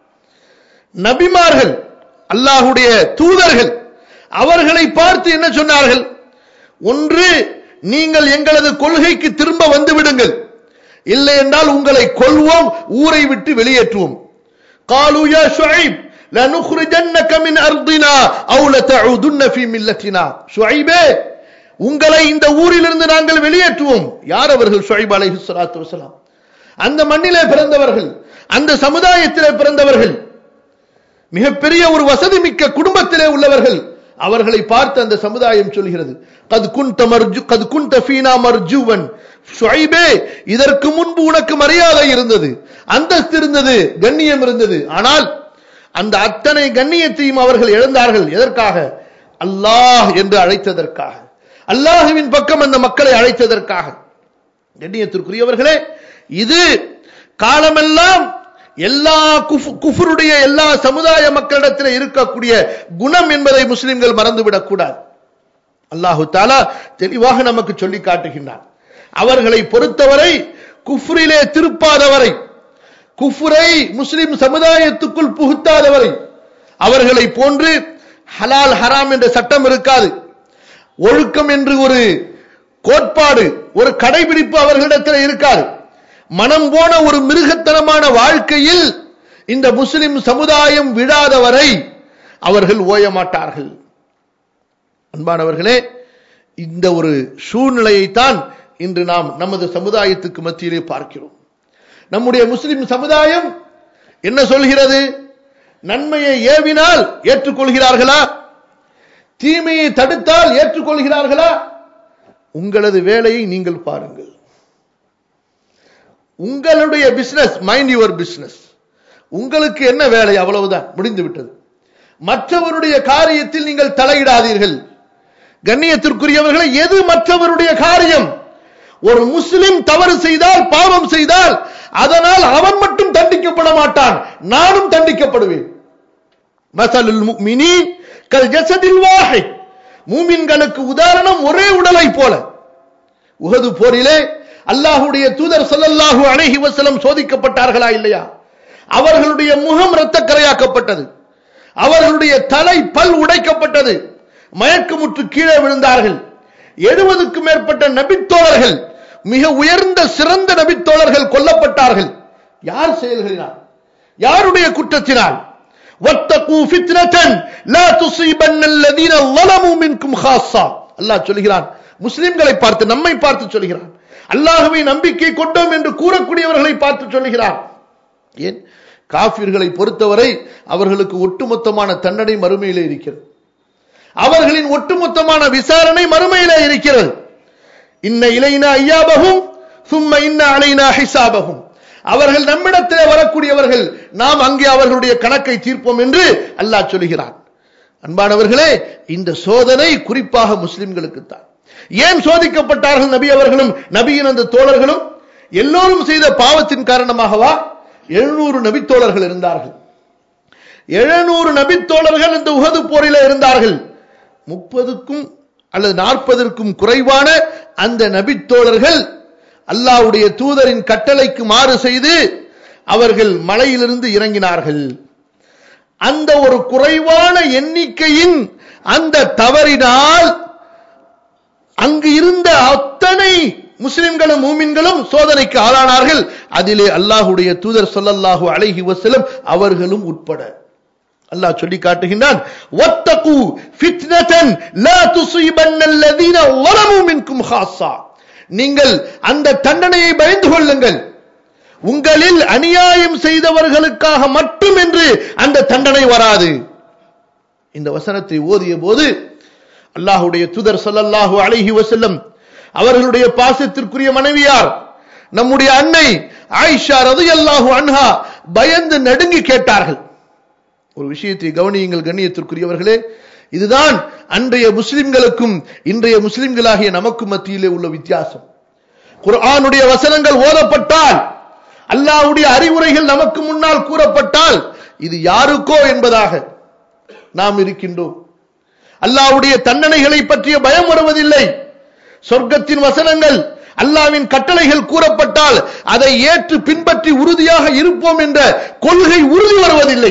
நபிமார்கள், அல்லாஹ்வுடைய தூதர்கள் அவர்களை பார்த்து என்ன சொன்னார்கள்? ஒன்று, நீங்கள் எங்களது கொள்கைக்கு திரும்ப வந்து விடுங்கள், இல்லை என்றால் உங்களை கொல்வோம், ஊரை விட்டு வெளியேற்றுவோம். قالوا يا شعيب لنخرجنك من ارضنا او لتعودن في ملتنا. ஷுஐபே, உங்களை இந்த ஊரிலிருந்து நாங்கள் வெளியேற்றுவோம். யார் அவர்கள்? ஷுஐப் அலைஹிஸ்ஸலாத்து வஸலாம். அந்த மண்ணிலே பிறந்தவர்கள், அந்த சமுதாயத்திலே பிறந்தவர்கள், மிகப்பெரிய ஒரு வசதி மிக்க குடும்பத்திலே உள்ளவர்கள். அவர்களை பார்த்து அந்த சமுதாயம் சொல்கிறது, கத் குன்த மர்ஜு கத் குன்த ஃபீனா மர்ஜுவன். ஷுஐபே, இதற்கு முன்பு உனக்கு மரியாதை இருந்தது, அந்தஸ்து இருந்தது, கண்ணியம் இருந்தது. ஆனால் அந்த அத்தனை கண்ணியத்தையும் அவர்கள் இழந்தார்கள். எதற்காக? அல்லாஹ் என்று அழைத்ததற்காக, அல்லாஹ்வின் பக்கம் அந்த மக்களை அழைத்ததற்காக. கண்ணியத்திற்குரியவர்களே, இது காலமெல்லாம் எல்லா குஃபருடைய எல்லா சமுதாய மக்களிடத்தில் இருக்கக்கூடிய குணம் என்பதை முஸ்லிம்கள் மறந்துவிடக் கூடாது. அல்லாஹு தஆலா தெளிவாக நமக்கு சொல்லி காட்டுகின்றான். அவர்களை பொறுத்தவரை குஃப்ரிலே திருப்பாதவரை, குஃப்ரை முஸ்லிம் சமுதாயத்துக்குள் புகுத்தாதவரை, அவர்களை போன்று ஹலால் ஹராம் என்ற சட்டம் இருக்காது, ஒழுக்கம் என்று ஒரு கோட்பாடு, ஒரு கடைபிடிப்பு அவர்களிடத்தில் இருக்காது. மனம் போன ஒரு மிருகத்தனமான வாழ்க்கையில் இந்த முஸ்லிம் சமுதாயம் விடாதவரை அவர்கள் ஓய மாட்டார்கள். அன்பானவர்களே, இந்த ஒரு சூழ்நிலையைத்தான் இன்று நாம் நமது சமுதாயத்துக்கு மத்தியிலே பார்க்கிறோம். நம்முடைய முஸ்லிம் சமுதாயம் என்ன சொல்கிறது? நன்மையை ஏவினால் ஏற்றுக்கொள்கிறார்களா? தீமையை தடுத்தால் ஏற்றுக்கொள்கிறார்களா? உங்களது வேலையை நீங்கள் பாருங்கள். உங்களுடைய பிசினஸ், மைண்ட் யுவர் பிசினஸ். உங்களுக்கு என்ன வேலை? அவ்வளவுதான், முடிந்து விட்டது. மற்றவருடைய காரியத்தில் நீங்கள் தலையிடாதீர்கள். கண்ணியத்திற்குரியவர்களை, எது மற்றவருடைய காரியம்? ஒரு முஸ்லிம் தவறு செய்தால், பாவம் செய்தால், அதனால் அவன் மட்டும் தண்டிக்கப்பட மாட்டான், நானும் தண்டிக்கப்படுவேன். மஸலுல் முஃமினீன் கல் ஜஸதில் வாஹித். மூமின்களுக்கு உதாரணம் ஒரே உடலை போல. உஹது போரிலே அல்லாஹ்வுடைய தூதர் ஸல்லல்லாஹு அலைஹி வஸல்லம் சோதிக்கப்பட்டார்களா இல்லையா? அவர்களுடைய முகம் இரத்தக்கரையாக்கப்பட்டது, அவர்களுடைய தலை பல் உடைக்கப்பட்டது, மயக்கமுற்று கீழே விழுந்தார்கள். எழுபதுக்கும் மேற்பட்ட நபித்தோழர்கள், மிக உயர்ந்த சிறந்த நபித்தோழர்கள் கொல்லப்பட்டார்கள். யார் செயல்களினால்? யாருடைய குற்றத்தினால்? வத்தகு ஃபித்னதன் லா துஸீபன்னல் லதீன ஸலமு மின்கும் ஹாஸா. அல்லாஹ் சொல்கிறான், முஸ்லிம்களை பார்த்து, நம்மை பார்த்து சொல்கிறான். அல்லாஹ்வை நம்பிக்கை கொண்டோம் என்று கூறக்கூடியவர்களை பார்த்து சொல்கிறான். ஏன்? காஃபிர்களை பொறுத்தவரை அவர்களுக்கு ஒட்டுமொத்தமான தண்டனை மறுமையிலே இருக்கிறது. அவர்களின் ஒட்டுமொத்தமான விசாரணை மறுமையிலே இருக்கிறது. இன்ன இலைனா ஐயாபஹும் சும்ம இன்ன அலைனா ஹிசாபஹும். அவர்கள் நம்மிடத்திலே வரக்கூடியவர்கள், நாம் அங்கே அவர்களுடைய கணக்கை தீர்ப்போம் என்று அல்லாஹ் சொல்கிறான். அன்பானவர்களே, இந்த சோதனை குறிப்பாக முஸ்லிம்களுக்கு தான். ஏன் சோதிக்கப்பட்டார்கள் நபி அவர்களும் நபியின் அந்த தோழர்களும்? எல்லோரும் செய்த பாவத்தின் காரணமாகவா? எழுநூறு நபித்தோழர்கள் இருந்தார்கள். எழுநூறு நபித்தோழர்கள் இந்த உஹது போரில் இருந்தார்கள். முப்பதுக்கும் அல்லது நாற்பதற்கும் குறைவான அந்த நபித்தோழர்கள் அல்லாஹ்வுடைய தூதரின் கட்டளைக்கு மாறு செய்து அவர்கள் மலையிலிருந்து இறங்கினார்கள். அந்த ஒரு குறைவான எண்ணிக்கையின் அந்த தவறினால் அங்கு இருந்த அத்தனை முஸ்லிம்களும் மூமின்களும் சோதனைக்கு ஆளானார்கள். அதிலே அல்லாஹ்வுடைய தூதர் ஸல்லல்லாஹு அலைஹி வஸல்லம் அவர்களும் உட்பட. அல்லாஹ் சொல்லி காட்டுகின்றான், வத்தகு ஃபித்னதன் லா துஸீபன்னல் லதீன ஸலமு மின்கும் ஹாஸா. நீங்கள் அந்த தண்டனையை பயந்து கொள்ளுங்கள், உங்களில் அநியாயம் செய்தவர்களுக்காக மட்டும் என்று அந்த தண்டனை வராது. இந்த வசனத்தை ஓதிய போது அல்லாஹ்வுடைய தூதர் ஸல்லல்லாஹு அலைஹி வஸல்லம் அவர்களுடைய பாசத்திற்குரிய மனைவியார் நம்முடைய அன்னை ஆயிஷா ரலியல்லாஹு அன்ஹா பயந்து நடுங்கி கேட்டார்கள். ஒரு விஷயத்தை கவனியுங்கள் கண்ணியத்திற்குரியவர்களே, இதுதான் அன்றைய முஸ்லிம்களுக்கும் இன்றைய முஸ்லிம்களாகிய நமக்கு மத்தியிலே உள்ள வித்தியாசம். குர்ஆனுடைய வசனங்கள் ஓதப்பட்டால், அல்லாஹ்வுடைய அறிவுரைகள் நமக்கு முன்னால் கூறப்பட்டால், இது யாருக்கோ என்பதாக நாம் இருக்கின்றோம். அல்லாஹ்வுடைய தண்டனைகளை பற்றிய பயம் வருவதில்லை. சொர்க்கத்தின் வசனங்கள், அல்லாஹ்வின் கட்டளைகள் கூறப்பட்டால் அதை ஏற்று பின்பற்றி உறுதியாக இருப்போம் என்ற கொள்கை உறுதி வருவதில்லை.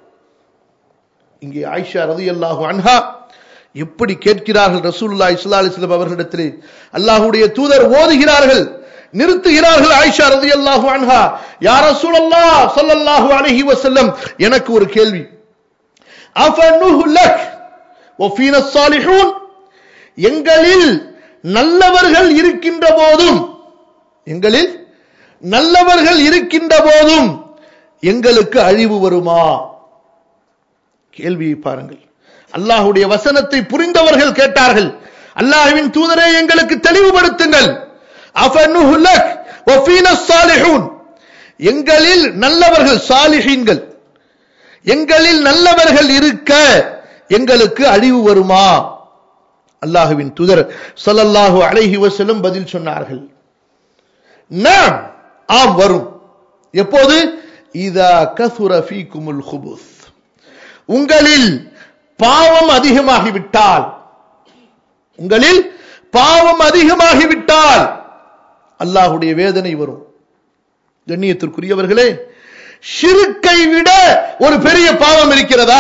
இங்கே ஆயிஷா ரலியல்லாஹு அன்ஹா எப்படி கேட்கிறார்கள் ரசூலுல்லாஹி ஸல்லல்லாஹு அலைஹி வஸல்லம் அவர்களிடத்திலே. அல்லாஹ்வுடைய தூதர் ஓதுகிறார்கள், நிறுத்துகிறார்கள். ஆயிஷா ரலியல்லாஹு அன்ஹா, யா ரசூலல்லாஹ் ஸல்லல்லாஹு அலைஹி வஸல்லம், எனக்கு ஒரு கேள்வி. அஃபனுஹ்லக் வஃபீனா ஸாலிஹூன். எங்களில் நல்லவர்கள் இருக்கின்ற போதும், எங்களில் நல்லவர்கள் இருக்கின்ற போதும் எங்களுக்கு அழிவு வருமா? கேள்வியை பாருங்கள். அல்லாஹ்வுடைய வசனத்தை புரிந்தவர்கள் கேட்டார்கள், அல்லாஹ்வின் தூதரே எங்களுக்கு தெளிவுபடுத்துங்கள். அஃபனுஹ்லக் வஃபீனா ஸாலிஹூன். எங்களில் நல்லவர்கள், சாலிஹீன்கள், எங்களில் நல்லவர்கள் இருக்க எங்களுக்கு அழிவு வருமா? அல்லாஹ்வின் தூதர் ஸல்லல்லாஹு அலைஹி வஸல்லம் பதில் சொன்னார்கள், நாம், ஆம் வரும். எப்போது? இதா கஸுர ஃபீகுமுல் குபுஸ். உங்களில் பாவம் அதிகமாகிவிட்டால், உங்களில் பாவம் அதிகமாகிவிட்டால் அல்லாஹ்வுடைய வேதனை வரும். கண்ணியத்திற்குரியவர்களே, ஷிர்க்கை விட ஒரு பெரிய பாவம் இருக்கிறதா?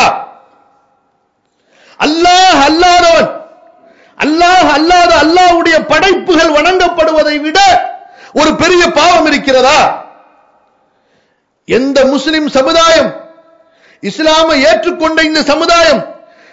அல்லாஹ் அல்லாதவன், அல்லாஹ் அல்லாத அல்லாஹ்வுடைய படைப்புகள் வணங்கப்படுவதை விட ஒரு பெரிய பாவம் இருக்கிறதா? எந்த முஸ்லிம் சமுதாயம், இஸ்லாமை ஏற்றுக்கொண்ட இந்த சமுதாயம்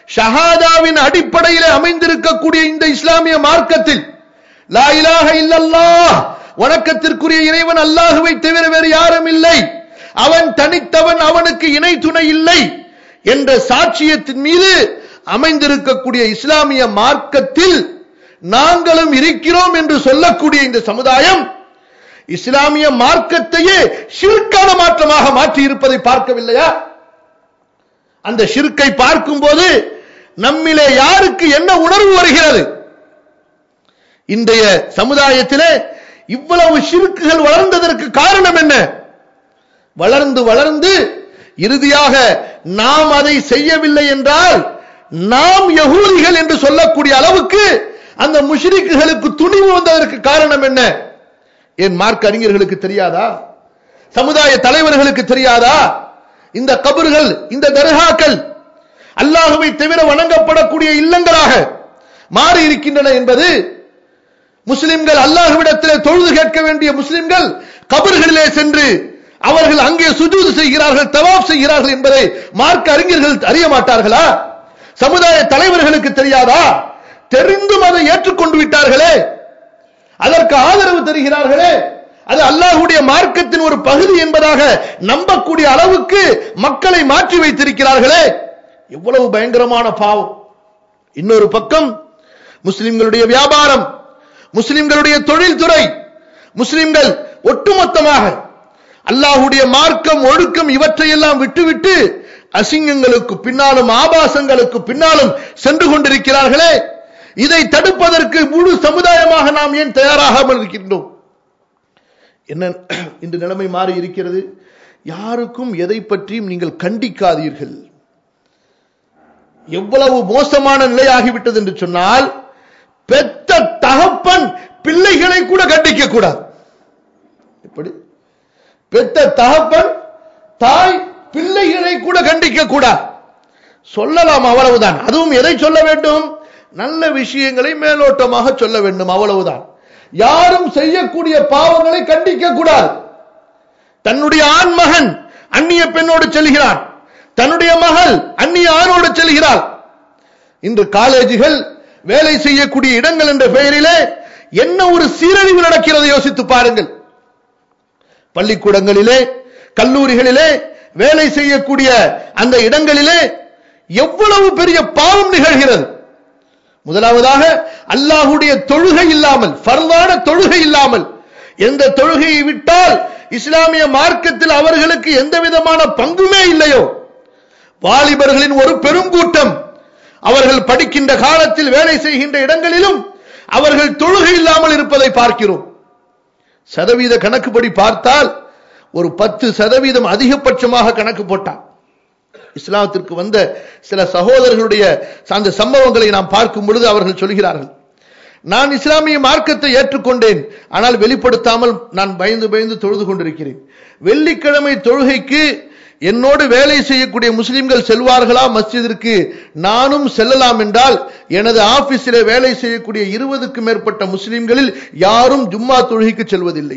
ஷஹாதாவின் அடிப்படையில் அமைந்திருக்கக்கூடிய இந்த இஸ்லாமிய மார்க்கத்தில் லா இலாஹ இல்லல்லாஹ், வணக்கத்திற்குரிய இறைவன் அல்லாஹுவை தவிர வேறு யாரும் இல்லை, அவன் தனித்தவன், அவனுக்கு இணை துணை இல்லை என்ற சாட்சியத்தின் மீது அமைந்திருக்கக்கூடிய இஸ்லாமிய மார்க்கத்தில் நாங்களும் இருக்கிறோம் என்று சொல்லக்கூடிய இந்த சமுதாயம் இஸ்லாமிய மார்க்கத்தையே ஷிர்கான மாற்றமாக மாற்றி இருப்பதை பார்க்கவில்லையா? அந்த ஷிர்கை பார்க்கும் போது நம்மிலே யாருக்கு என்ன உணர்வு வருகிறது? இன்றைய சமுதாயத்திலே இவ்வளவு ஷிர்க்குகள் வளர்ந்ததற்கு காரணம் என்ன? வளர்ந்து வளர்ந்து இறுதியாக நாம் அதை செய்யவில்லை என்றால் நாம் யகூதிகள் என்று சொல்லக்கூடிய அளவுக்கு அந்த முஷ்ரிக்குகளுக்கு துணிவு வந்ததற்கு காரணம் என்ன? என் மார்க்க அறிஞர்களுக்கு தெரியாதா? சமுதாய தலைவர்களுக்கு தெரியாதா? இந்த கபர்கள், இந்த தர்காக்கள் அல்லாஹ்வை தவிர வணங்கப்படக்கூடிய இல்லங்களாக மாறி இருக்கின்றன என்பது, முஸ்லிம்கள் அல்லாஹ்விடத்திலே தொழுது கேட்க வேண்டிய முஸ்லிம்கள் கபர்களிலே சென்று அவர்கள் அங்கே சுஜூது செய்கிறார்கள், தவாப் செய்கிறார்கள் என்பதை மார்க்க அறிஞர்கள் அறிய மாட்டார்களா? சமுதாய தலைவர்களுக்கு தெரியாதா? தெரிந்தும் அதை ஏற்றுக்கொண்டு விட்டார்களே, அதற்கு ஆதரவு தருகிறார்களே, அது அல்லாஹ்வுடைய மார்க்கத்தின் ஒரு பகுதி என்பதாக நம்பக்கூடிய அளவுக்கு மக்களை மாற்றி வைத்திருக்கிறார்களே, எவ்வளவு பயங்கரமான பாவம்! இன்னொரு பக்கம் முஸ்லிம்களுடைய வியாபாரம், முஸ்லிம்களுடைய தொழில்துறை, முஸ்லிம்கள் ஒட்டுமொத்தமாக அல்லாஹ்வுடைய மார்க்கம், ஒழுக்கம் இவற்றையெல்லாம் விட்டுவிட்டு அசிங்கங்களுக்கு பின்னாலும் ஆபாசங்களுக்கு பின்னாலும் சென்று கொண்டிருக்கிறார்களே, இதை தடுப்பதற்கு முழு சமுதாயமாக நாம் ஏன் தயாராகாமல் இருக்கின்றோம்? என்ன இந்த நிலைமை மாறி இருக்கிறது? யாருக்கும் எதை பற்றியும் நீங்கள் கண்டிக்காதீர்கள். எவ்வளவு மோசமான நிலையாகிவிட்டது என்று சொன்னால், பெத்த தகப்பன் பிள்ளைகளை கூட கண்டிக்க கூடாது. எப்படி? பெத்த தகப்பன் தாய் பிள்ளைகளை கூட கண்டிக்க கூடாது. சொல்லலாம், அவ்வளவுதான். அதுவும் எதை சொல்ல வேண்டும்? நல்ல விஷயங்களை மேலோட்டமாக சொல்ல வேண்டும், அவ்வளவுதான். யாரும் செய்யக்கூடிய பாவங்களை கண்டிக்க கூடாது. தன்னுடைய ஆண் மகன் அந்நிய பெண்ணோடு செல்கிறான், தன்னுடைய மகள் அந்நிய ஆணோடு செல்கிறாள். இன்று காலேஜுகள், வேலை செய்யக்கூடிய இடங்கள் என்ற பெயரிலே என்ன ஒரு சீரழிவு நடக்கிறது யோசித்து பாருங்கள். பள்ளிக்கூடங்களிலே, கல்லூரிகளிலே, வேலை செய்யக்கூடிய அந்த இடங்களிலே எவ்வளவு பெரிய பாவம் நிகழ்கிறது. முதலாவதாக அல்லாஹ்வுடைய தொழுகை இல்லாமல், ஃபர்லான தொழுகை இல்லாமல், எந்த தொழுகையை விட்டால் இஸ்லாமிய மார்க்கத்தில் அவர்களுக்கு எந்த விதமான பங்குமே இல்லையோ, வாலிபர்களின் ஒரு பெருங்கூட்டம் அவர்கள் படிக்கின்ற காலத்தில் வேலை செய்கின்ற இடங்களிலும் அவர்கள் தொழுகை இல்லாமல் இருப்பதை பார்க்கிறோம். சதவீத கணக்குப்படி பார்த்தால் ஒரு பத்து சதவீதம் அதிகபட்சமாக கணக்கு போட்டார். இஸ்லாத்திற்கு வந்த சில சகோதரர்களுடைய அந்த சம்பவங்களை நாம் பார்க்கும் பொழுது அவர்கள் சொல்கிறார்கள், நான் இஸ்லாமிய மார்க்கத்தை ஏற்றுக்கொண்டேன், ஆனால் வெளிப்படுத்தாமல் நான் பயந்து பயந்து தொழுது கொண்டிருக்கிறேன். வெள்ளிக்கிழமை தொழுகைக்கு என்னோடு வேலை செய்யக்கூடிய முஸ்லிம்கள் செல்வார்களா மஸ்ஜிதிற்கு? நானும் செல்லலாம் என்றால் எனது ஆபீஸிலே வேலை செய்யக்கூடிய இருபதுக்கும் மேற்பட்ட முஸ்லிம்களில் யாரும் ஜும்மா தொழுகைக்கு செல்வதில்லை.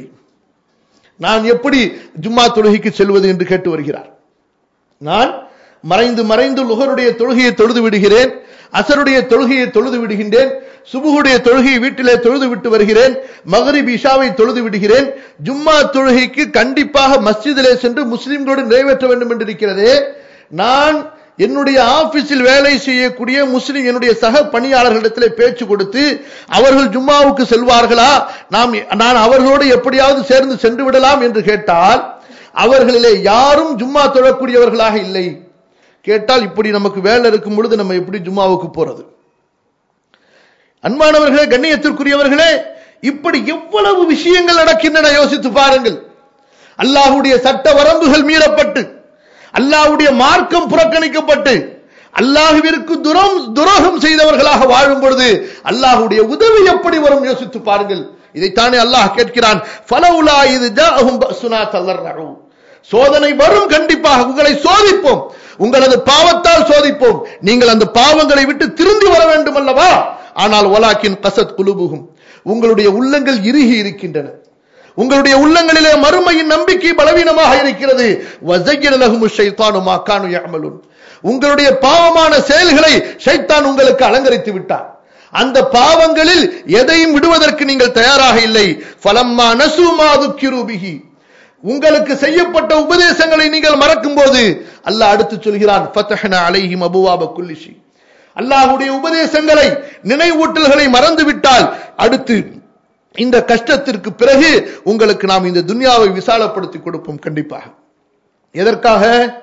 நான் எப்படி ஜும்மா தொழுகைக்கு செல்வது என்று கேட்டு வருகிறார். நான் மறைந்து மறைந்து லுஹருடைய தொழுகையை தொழுது விடுகிறேன், அசருடைய தொழுகையை தொழுது விடுகின்றேன், சுபுகுடைய தொழுகையை வீட்டிலே தொழுது விட்டு வருகிறேன், மகரிப் இஷாவை தொழுது விடுகிறேன். ஜும்மா தொழுகைக்கு கண்டிப்பாக மஸ்ஜிதிலே சென்று முஸ்லிம்களோடு நிறைவேற்ற வேண்டும் என்று இருக்கிறதே. நான் என்னுடைய ஆபீஸில் வேலை செய்யக்கூடிய முஸ்லிம் என்னுடைய சக பணியாளர்களிடத்திலே பேச்சு கொடுத்து அவர்கள் ஜும்மாவுக்கு செல்வார்களா, நாம் நான் அவர்களோடு எப்படியாவது சேர்ந்து சென்று விடலாம் என்று கேட்டால் அவர்களிலே யாரும் ஜும்மா தொழக்கூடியவர்களாக இல்லை. கேட்டால் இப்படி நமக்கு வேலை இருக்கும் பொழுது நம்ம எப்படி ஜும்மாவுக்கு போறது? அன்பானவர்களே, கண்ணியத்திற்குரியவர்களே, இப்படி எவ்வளவு விஷயங்கள் நடக்கின்றன யோசித்து பாருங்கள். அல்லாஹ்வுடைய சட்ட வரம்புகள் மீறப்பட்டு, அல்லாஹ்வுடைய மார்க்கம் புறக்கணிக்கப்பட்டு, அல்லாஹ்விற்கு துரோகம் செய்தவர்களாக வாழும் பொழுது அல்லாஹ்வுடைய உதவி எப்படி வரும் யோசித்து பாருங்கள். இதைத்தானே அல்லாஹ் கேட்கிறான், ஃபலவுலா இது ஜாஅஹும் பஸ்ஸுனா தல்லர்ரு. சோதனை வரும், கண்டிப்பாக உங்களை சோதிப்போம், உங்களது பாவத்தால் சோதிப்போம், நீங்கள் அந்த பாவங்களை விட்டு திரும்பி வர வேண்டும் அல்லவா? ஆனால் வலாக்கின் கஸத் குலூபுஹும், உங்களுடைய உள்ளங்கள் இறுகி இருக்கின்றன, உங்களுடைய உள்ளங்களிலே மறுமையின் நம்பிக்கை பலவீனமாக இருக்கிறது. வஸய்யன லஹுமுஷ் ஷைத்தானு மா கானூ யஅமலூன், உங்களுடைய பாவமான செயல்களை ஷைத்தான் உங்களுக்கு அலங்கரித்து விட்டார். அந்த பாவங்களில் எதையும் விடுவதற்கு நீங்கள் தயாராக இல்லை. ஃபலம்மா நஸூ மா ذுக்கிரு பிஹி, உங்களுக்கு செய்யப்பட்ட உபதேசங்களை நீங்கள் மறக்கும் போது அல்லாஹ் அடுத்து சொல்கிறான் ஃபதஹ்னா அலைஹிம் அபுவாப குல்லி ஷை. அல்லாஹ்வுடைய உபதேசங்களை நினைவூட்டல்களை மறந்து விட்டால் அடுத்து இந்த கஷ்டத்திற்கு பிறகு உங்களுக்கு நாம் இந்த துன்யாவை விசாலப்படுத்தி கொடுப்போம். கண்டிப்பாக எதற்காக?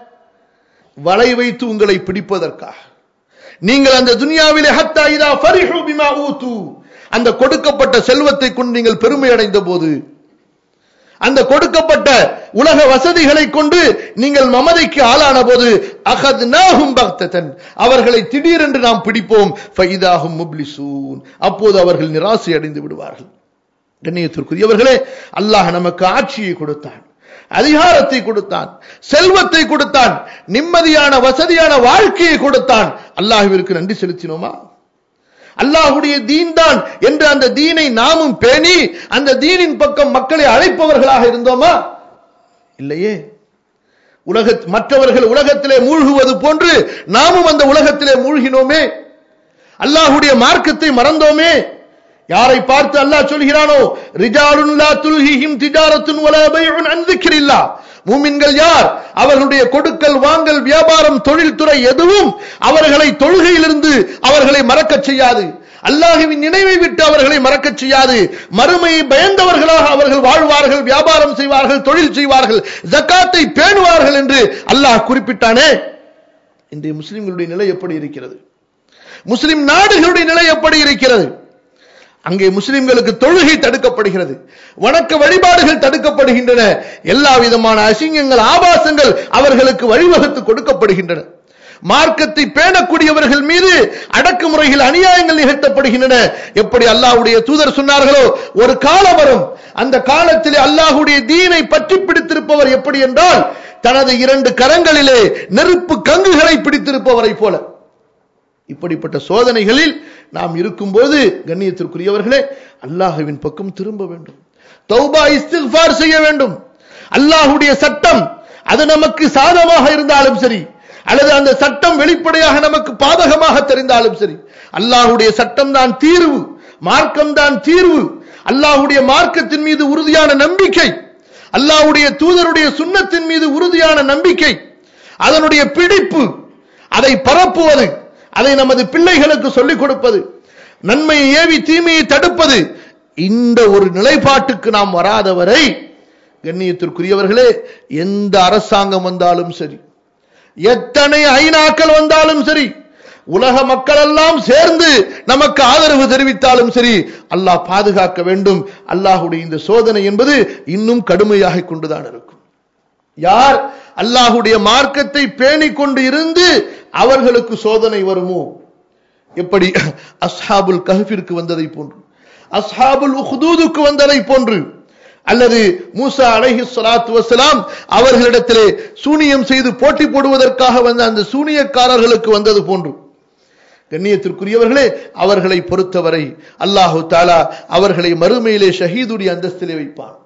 வலை வைத்து உங்களை பிடிப்பதற்காக. நீங்கள் அந்த துன்யாவிலே ஹத்தா இதா ஃபரிஹு பிமா ஊது, அந்த கொடுக்கப்பட்ட செல்வத்தை கொண்டு நீங்கள் பெருமை அடைந்த போது, அந்த கொடுக்கப்பட்ட உலக வசதிகளை கொண்டு நீங்கள் மமதைக்கு ஆளான போது அகத்னாஹும் பக்ததன், அவர்களை திடீரென்று நாம் பிடிப்போம். ஃபைதாஹும் முப்லிசூன், அப்போது அவர்கள் நிராசை அடைந்து விடுவார்கள். கண்ணியத்திற்குரியவர்களே, அல்லாஹ் நமக்கு ஆட்சியை கொடுத்தான், அதிகாரத்தை கொடுத்தான், செல்வத்தை கொடுத்தான், நிம்மதியான வசதியான வாழ்க்கையை கொடுத்தான். அல்லாஹ்விற்கு நன்றி செலுத்தினோமா? அல்லாஹ்வுடைய தீன் தான் என்று அந்த தீனை நாமும் பேணி அந்த தீனின் பக்கம் மக்களை அழைப்பவர்களாக இருந்தோமா? இல்லையே. உலக மற்றவர்கள் உலகத்திலே மூழ்குவது போன்று நாமும் அந்த உலகத்திலே மூழ்கினோமே. அல்லாஹ்வுடைய மார்க்கத்தை மறந்தோமே. யாரை பார்த்து அல்லாஹ் சொல்கிறானோ ரிஜாலுன் லா துல்ஹிஹிம் திஜாரத்துன் வலா பைஉன் அன் ذிக்ரில்லாஹ், மூமின்கள் யார்? அவர்களுடைய கொடுக்கல் வாங்கல், வியாபாரம், தொழில்துறை எதுவும் அவர்களை தொழுகையிலிருந்து அவர்களை மறக்கச் செய்யாது, அல்லாஹ்வின் நினைவை விட்டு அவர்களை மறக்கச் செய்யாது. மறுமையை பயந்தவர்களாக அவர்கள் வாழ்வார்கள், வியாபாரம் செய்வார்கள், தொழில் செய்வார்கள், ஜகாத்தை பேணுவார்கள் என்று அல்லாஹ் குறிப்பிட்டானே. இன்றைய முஸ்லிம்களுடைய நிலை எப்படி இருக்கிறது? முஸ்லிம் நாடுகளுடைய நிலை எப்படி இருக்கிறது? அங்கே முஸ்லிம்களுக்கு தொழுகை தடுக்கப்படுகிறது, வணக்க வழிபாடுகள் தடுக்கப்படுகின்றன, எல்லா விதமான அசிங்கங்கள், ஆபாசங்கள் அவர்களுக்கு வழிவகுத்து கொடுக்கப்படுகின்றன. மார்க்கத்தை பேணக்கூடியவர்கள் மீது அடக்குமுறைகள், அநியாயங்கள் நிகழ்த்தப்படுகின்றன. எப்படி அல்லாஹ்வுடைய தூதர் சொன்னார்களோ, ஒரு காலம் வரும், அந்த காலத்திலே அல்லாஹ்வுடைய தீனை பற்றி பிடித்திருப்பவர் எப்படி என்றால் தனது இரண்டு கரங்களிலே நெருப்பு கங்குகளை பிடித்திருப்பவரை போல. இப்படிப்பட்ட சோதனைகளில் நாம் இருக்கும்போது கண்ணியத்திற்குரியவர்களே, அல்லாஹ்வின் பக்கம் திரும்ப வேண்டும், தௌபா இஸ்திக்ஃபார் செய்ய வேண்டும். அல்லாஹ்வுடைய சட்டம் அது நமக்கு சாதகமாக இருந்தாலும் சரி, அல்லது அந்த சட்டம் வெளிப்படையாக நமக்கு பாதகமாக தெரிந்தாலும் சரி, அல்லாஹ்வுடைய சட்டம் தான் தீர்வு, மார்க்கம் தான் தீர்வு. அல்லாஹ்வுடைய மார்க்கத்தின் மீது உறுதியான நம்பிக்கை, அல்லாஹ்வுடைய தூதருடைய சுன்னத்தின் மீது உறுதியான நம்பிக்கை, அதனுடைய பிடிப்பு, அதை பரப்புவது, அதை நமது பிள்ளைகளுக்கு சொல்லிக் கொடுப்பது, நன்மையை ஏவி தீமையை தடுப்பது, இந்த ஒரு நிலைப்பாட்டுக்கு நாம் வராதவரை கண்ணியத்திற்குரியவர்களே, எந்த அரசாங்கம் வந்தாலும் சரி, எத்தனை ஐநாக்கள் வந்தாலும் சரி, உலக மக்கள் எல்லாம் சேர்ந்து நமக்கு ஆதரவு தெரிவித்தாலும் சரி, அல்லாஹ் பாதுகாக்க வேண்டும். அல்லாஹ்வுடைய இந்த சோதனை என்பது இன்னும் கடுமையாக கொண்டுதான் இருக்கும். யார் அல்லாஹ்வுடைய மார்க்கத்தை பேணிக் கொண்டு இருந்து அவர்களுக்கு சோதனை வருமோ, எப்படி அஸ்ஹாபுல் கஹ்ஃபிற்கு வந்ததை போன்று, அஸ்ஹாபுல் உஹ்தூதுக்கு வந்ததை போன்று, அல்லது மூசா அலைஹிஸ்ஸலாத்து வஸ்ஸலாம் அவர்களிடத்திலே சூனியம் செய்து போட்டி போடுவதற்காக வந்த அந்த சூனியக்காரர்களுக்கு வந்தது போன்று. கண்ணியத்திற்குரியவர்களே, அவர்களை பொறுத்தவரை அல்லாஹு தஆலா அவர்களை மறுமையிலே ஷஹீதுடைய அந்தஸ்திலே வைப்பான்.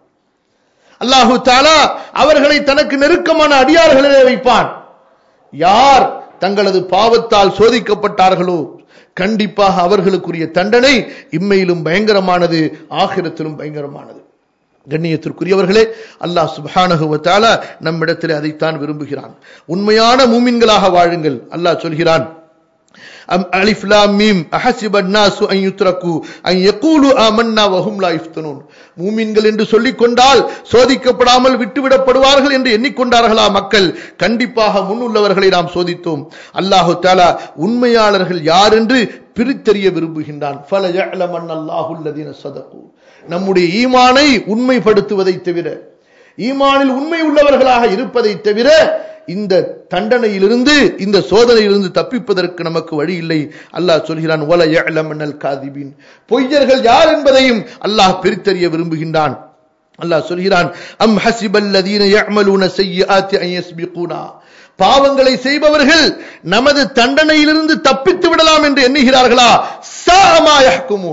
அல்லாஹு தஆலா அவர்களை தனக்கு நெருக்கமான அடியார்களிலே வைப்பான். யார் தங்களது பாவத்தால் சோதிக்கப்பட்டார்களோ கண்டிப்பாக அவர்களுக்குரிய தண்டனை இம்மையிலும் பயங்கரமானது, ஆகிரத்திலும் பயங்கரமானது. கண்ணியத்திற்குரியவர்களே, அல்லாஹ் சுப்ஹானஹு வ தஆலா நம்மிடத்தில் அதைத்தான் விரும்புகிறான். உண்மையான மூமின்களாக வாழுங்கள். அல்லாஹ் சொல்கிறான், அலிஃப் லாம் மீம் அஹஸிபன் நாசு அன் யுத்ரகு அன் யகூலு ஆமன்னா வஹும் லா யுஃப்தனூன். மூமின்கள் என்று சொல்லிக் கொண்டால் சோதிக்கப்படாமல் விட்டுவிடப்படுவார்கள் என்று எண்ணிக்கொண்டார்களா மக்கள்? கண்டிப்பாக முன்னுள்ளவர்களை நாம் சோதித்தோம். அல்லாஹு தஆலா உண்மையாளர்கள் யார் என்று பிரித்தறிய விரும்புகின்றான். ஃபல யஅலமன் அல்லாஹு அல்லதீன ஸதகு. நம்முடைய ஈமானை உண்மைப்படுத்துவதை தவிர, ஈமானில் உண்மை உள்ளவர்களாக இருப்பதை தவிர இந்த தண்டனையிலிருந்து, இந்த சோதனையிலிருந்து தப்பிப்பதற்கு நமக்கு வழி இல்லை. அல்லாஹ் சொல்கிறான், வல யஅலமனல் காதிபின். பொய்யர்கள் யார் என்பதையும் அல்லாஹ் பிரித்தறிய விரும்புகின்றான். அல்லாஹ் சொல்கிறான், அம் ஹஸிபல்லதீன யஅமலூன ஸய்யிஆத்தி அன் யஸ்பிகூனா. பாவங்களை செய்பவர்கள் நமது தண்டனையிலிருந்து தப்பித்து விடலாம் என்று எண்ணுகிறார்களா? ஸாஅ மா யஹ்குமூன்.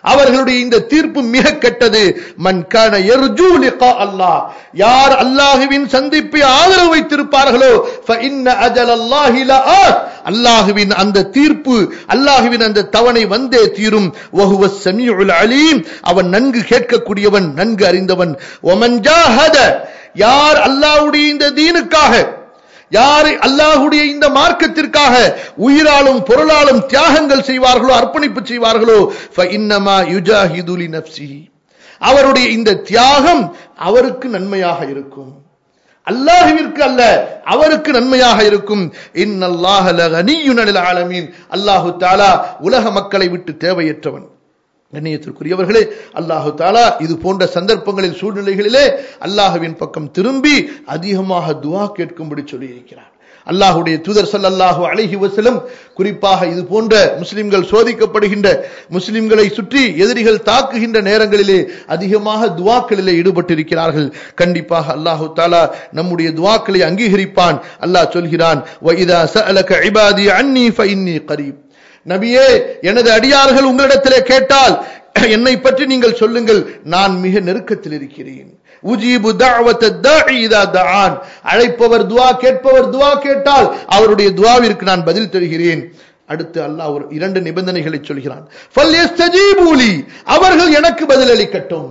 அவர்களுடைய இந்த தீர்ப்பு மிக கெட்டது. மன் கான யர்ஜூ லிகா அல்லாஹ், யார் அல்லாஹ்வின் சந்திப்பை ஆதரவு வைத்திருப்பார்களோ ஃப இன்ன அஜலல்லாஹி லஆத், அல்லாஹ்வின் அந்த தீர்ப்பு, அல்லாஹ்வின் அந்த தவணை வந்தே தீரும். வஹுவஸ் ஸமீஉல் அலீம், அவன் நன்கு கேட்கக்கூடியவன், நன்கு அறிந்தவன். வமன் ஜாஹத, யார் அல்லாஹ்வுடைய இந்த தீனுக்காக, யார் அல்லாஹ்வுடைய இந்த மார்க்கத்திற்காக உயிராலும் பொருளாலும் தியாகங்கள் செய்வார்களோ, அர்ப்பணிப்பு செய்வார்களோ ஃப இன்னமா யுஜாஹிது லினஃப்ஸிஹி, அவருடைய இந்த தியாகம் அவருக்கு நன்மையாக இருக்கும், அல்லாஹ்விற்கு அல்ல, அவருக்கு நன்மையாக இருக்கும். இன்னல்லாஹ லகனியுன் அனில் ஆலமீன், அல்லாஹ் தஆலா உலக மக்களை விட்டு தேவையற்றவன். கண்ணியத்திற்குரியவர்களே, அல்லாஹ் தஆலா இது போன்ற சந்தர்ப்பங்களில், சூழ்நிலைகளிலே அல்லாஹ்வின் பக்கம் திரும்பி அதிகமாக துஆ கேட்கும்படி சொல்லி இருக்கிறார். அல்லாஹ்வுடைய தூதர் ஸல்லல்லாஹு அலைஹி வஸல்லம் குறிப்பாக இது போன்ற முஸ்லிம்கள் சோதிக்கப்படுகின்ற, முஸ்லிம்களை சுற்றி எதிரிகள் தாக்குகின்ற நேரங்களிலே அதிகமாக துஆக்களிலே ஈடுபட்டிருக்கிறார்கள். கண்டிப்பாக அல்லாஹ் தஆலா நம்முடைய துஆக்களை அங்கீகரிப்பான். அல்லாஹ் சொல்கிறான், வ இதா ஸஅலக இபாதி அன்னி ஃபஇன்னி கரீப், நபியே, எனது அடியார்கள் உங்களிடத்திலே கேட்டால் என்னை பற்றி நீங்கள் சொல்லுங்கள், நான் மிக நெருக்கத்தில் இருக்கிறேன். உஜீபு தஅவத தாஇ இதா தஆன், அழைப்பவர் துஆ, கேட்பவர் துஆ கேட்டால் அவருடைய துஆவிற்கு நான் பதில் தருகிறேன். அடுத்து அல்லாஹ் ஒரு இரண்டு நிபந்தனைகளை சொல்கிறான். ஃபல்யஸ்தஜீபூலி, அவர்கள் எனக்கு பதிலளிக்கட்டும்.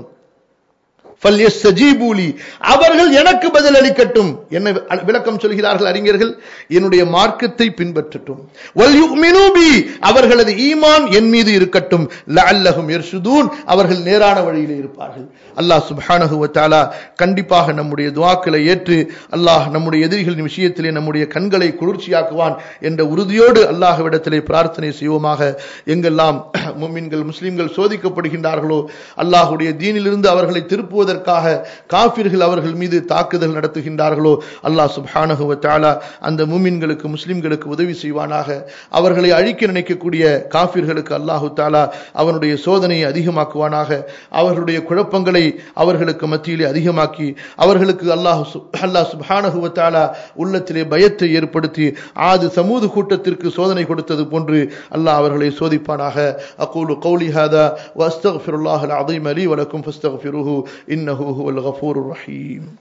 ஃபல்யஸ்தஜீபூலி, அவர்கள் எனக்கு பதிலளிக்கட்டும். என்ன விளக்கம் சொல்கிறார்கள் அறிஞர்கள்? என்னுடைய மார்க்கத்தை பின்பற்றட்டும். வல்யுமினூ பி, அவர்களது ஈமான் என் மீது இருக்கட்டும். லஅல்லஹும் யர்ஷுதூன், அவர்கள் நேரான வழியிலே இருப்பார்கள். அல்லாஹ் சுப்ஹானஹு வ தஆலா கண்டிப்பாக நம்முடைய துஆக்களை ஏற்று அல்லாஹ் நம்முடைய எதிரிகளின் விஷயத்திலே நம்முடைய கண்களை குளிர்ச்சியாக்குவான் என்ற உறுதியோடு அல்லாஹ்விடத்திலே பிரார்த்தனை செய்வோமாக. எங்கெல்லாம் முஃமின்கள், முஸ்லிம்கள் சோதிக்கப்படுகின்றார்களோ, அல்லாஹ்வுடைய தீனிலிருந்து அவர்களை திருப்புவதற்காக காஃபிர்கள் அவர்கள் மீது தாக்குதல் நடத்துகின்றார்களோ, அல்லாஹ் சுப்ஹானஹு வ தஆலா அந்த முஃமின்களுக்கு, முஸ்லிம்களுக்கு உதவி செய்வானாக. அவர்களை அழிக்க நினைக்கக்கூடிய காஃபிர்களுக்கு அல்லாஹ் தஆலா அவனுடைய சோதனையை அதிகமாக்குவானாக. அவர்களுடைய குழப்பங்களை அவர்களுக்கு மத்தியிலே அதிகமாக்கி அவர்களுக்கு அல்லாஹ் அல்லாஹ் சுப்ஹானஹு வ தஆலா உள்ளத்திலே பயத்தை ஏற்படுத்தி ஆது சமூது கூட்டத்திற்கு சோதனை கொடுத்தது போன்று அல்லாஹ் அவர்களை சோதிப்பானாக. அகூலு கௌலி ஹாதா வ அஸ்தக்ஃபிருல்லாஹல் அஸீம் லீ வ லக்கும் ஃபஸ்தக்ஃபிருஹு இன்னஹு ஹுவல் கஃபூருர் ரஹீம்.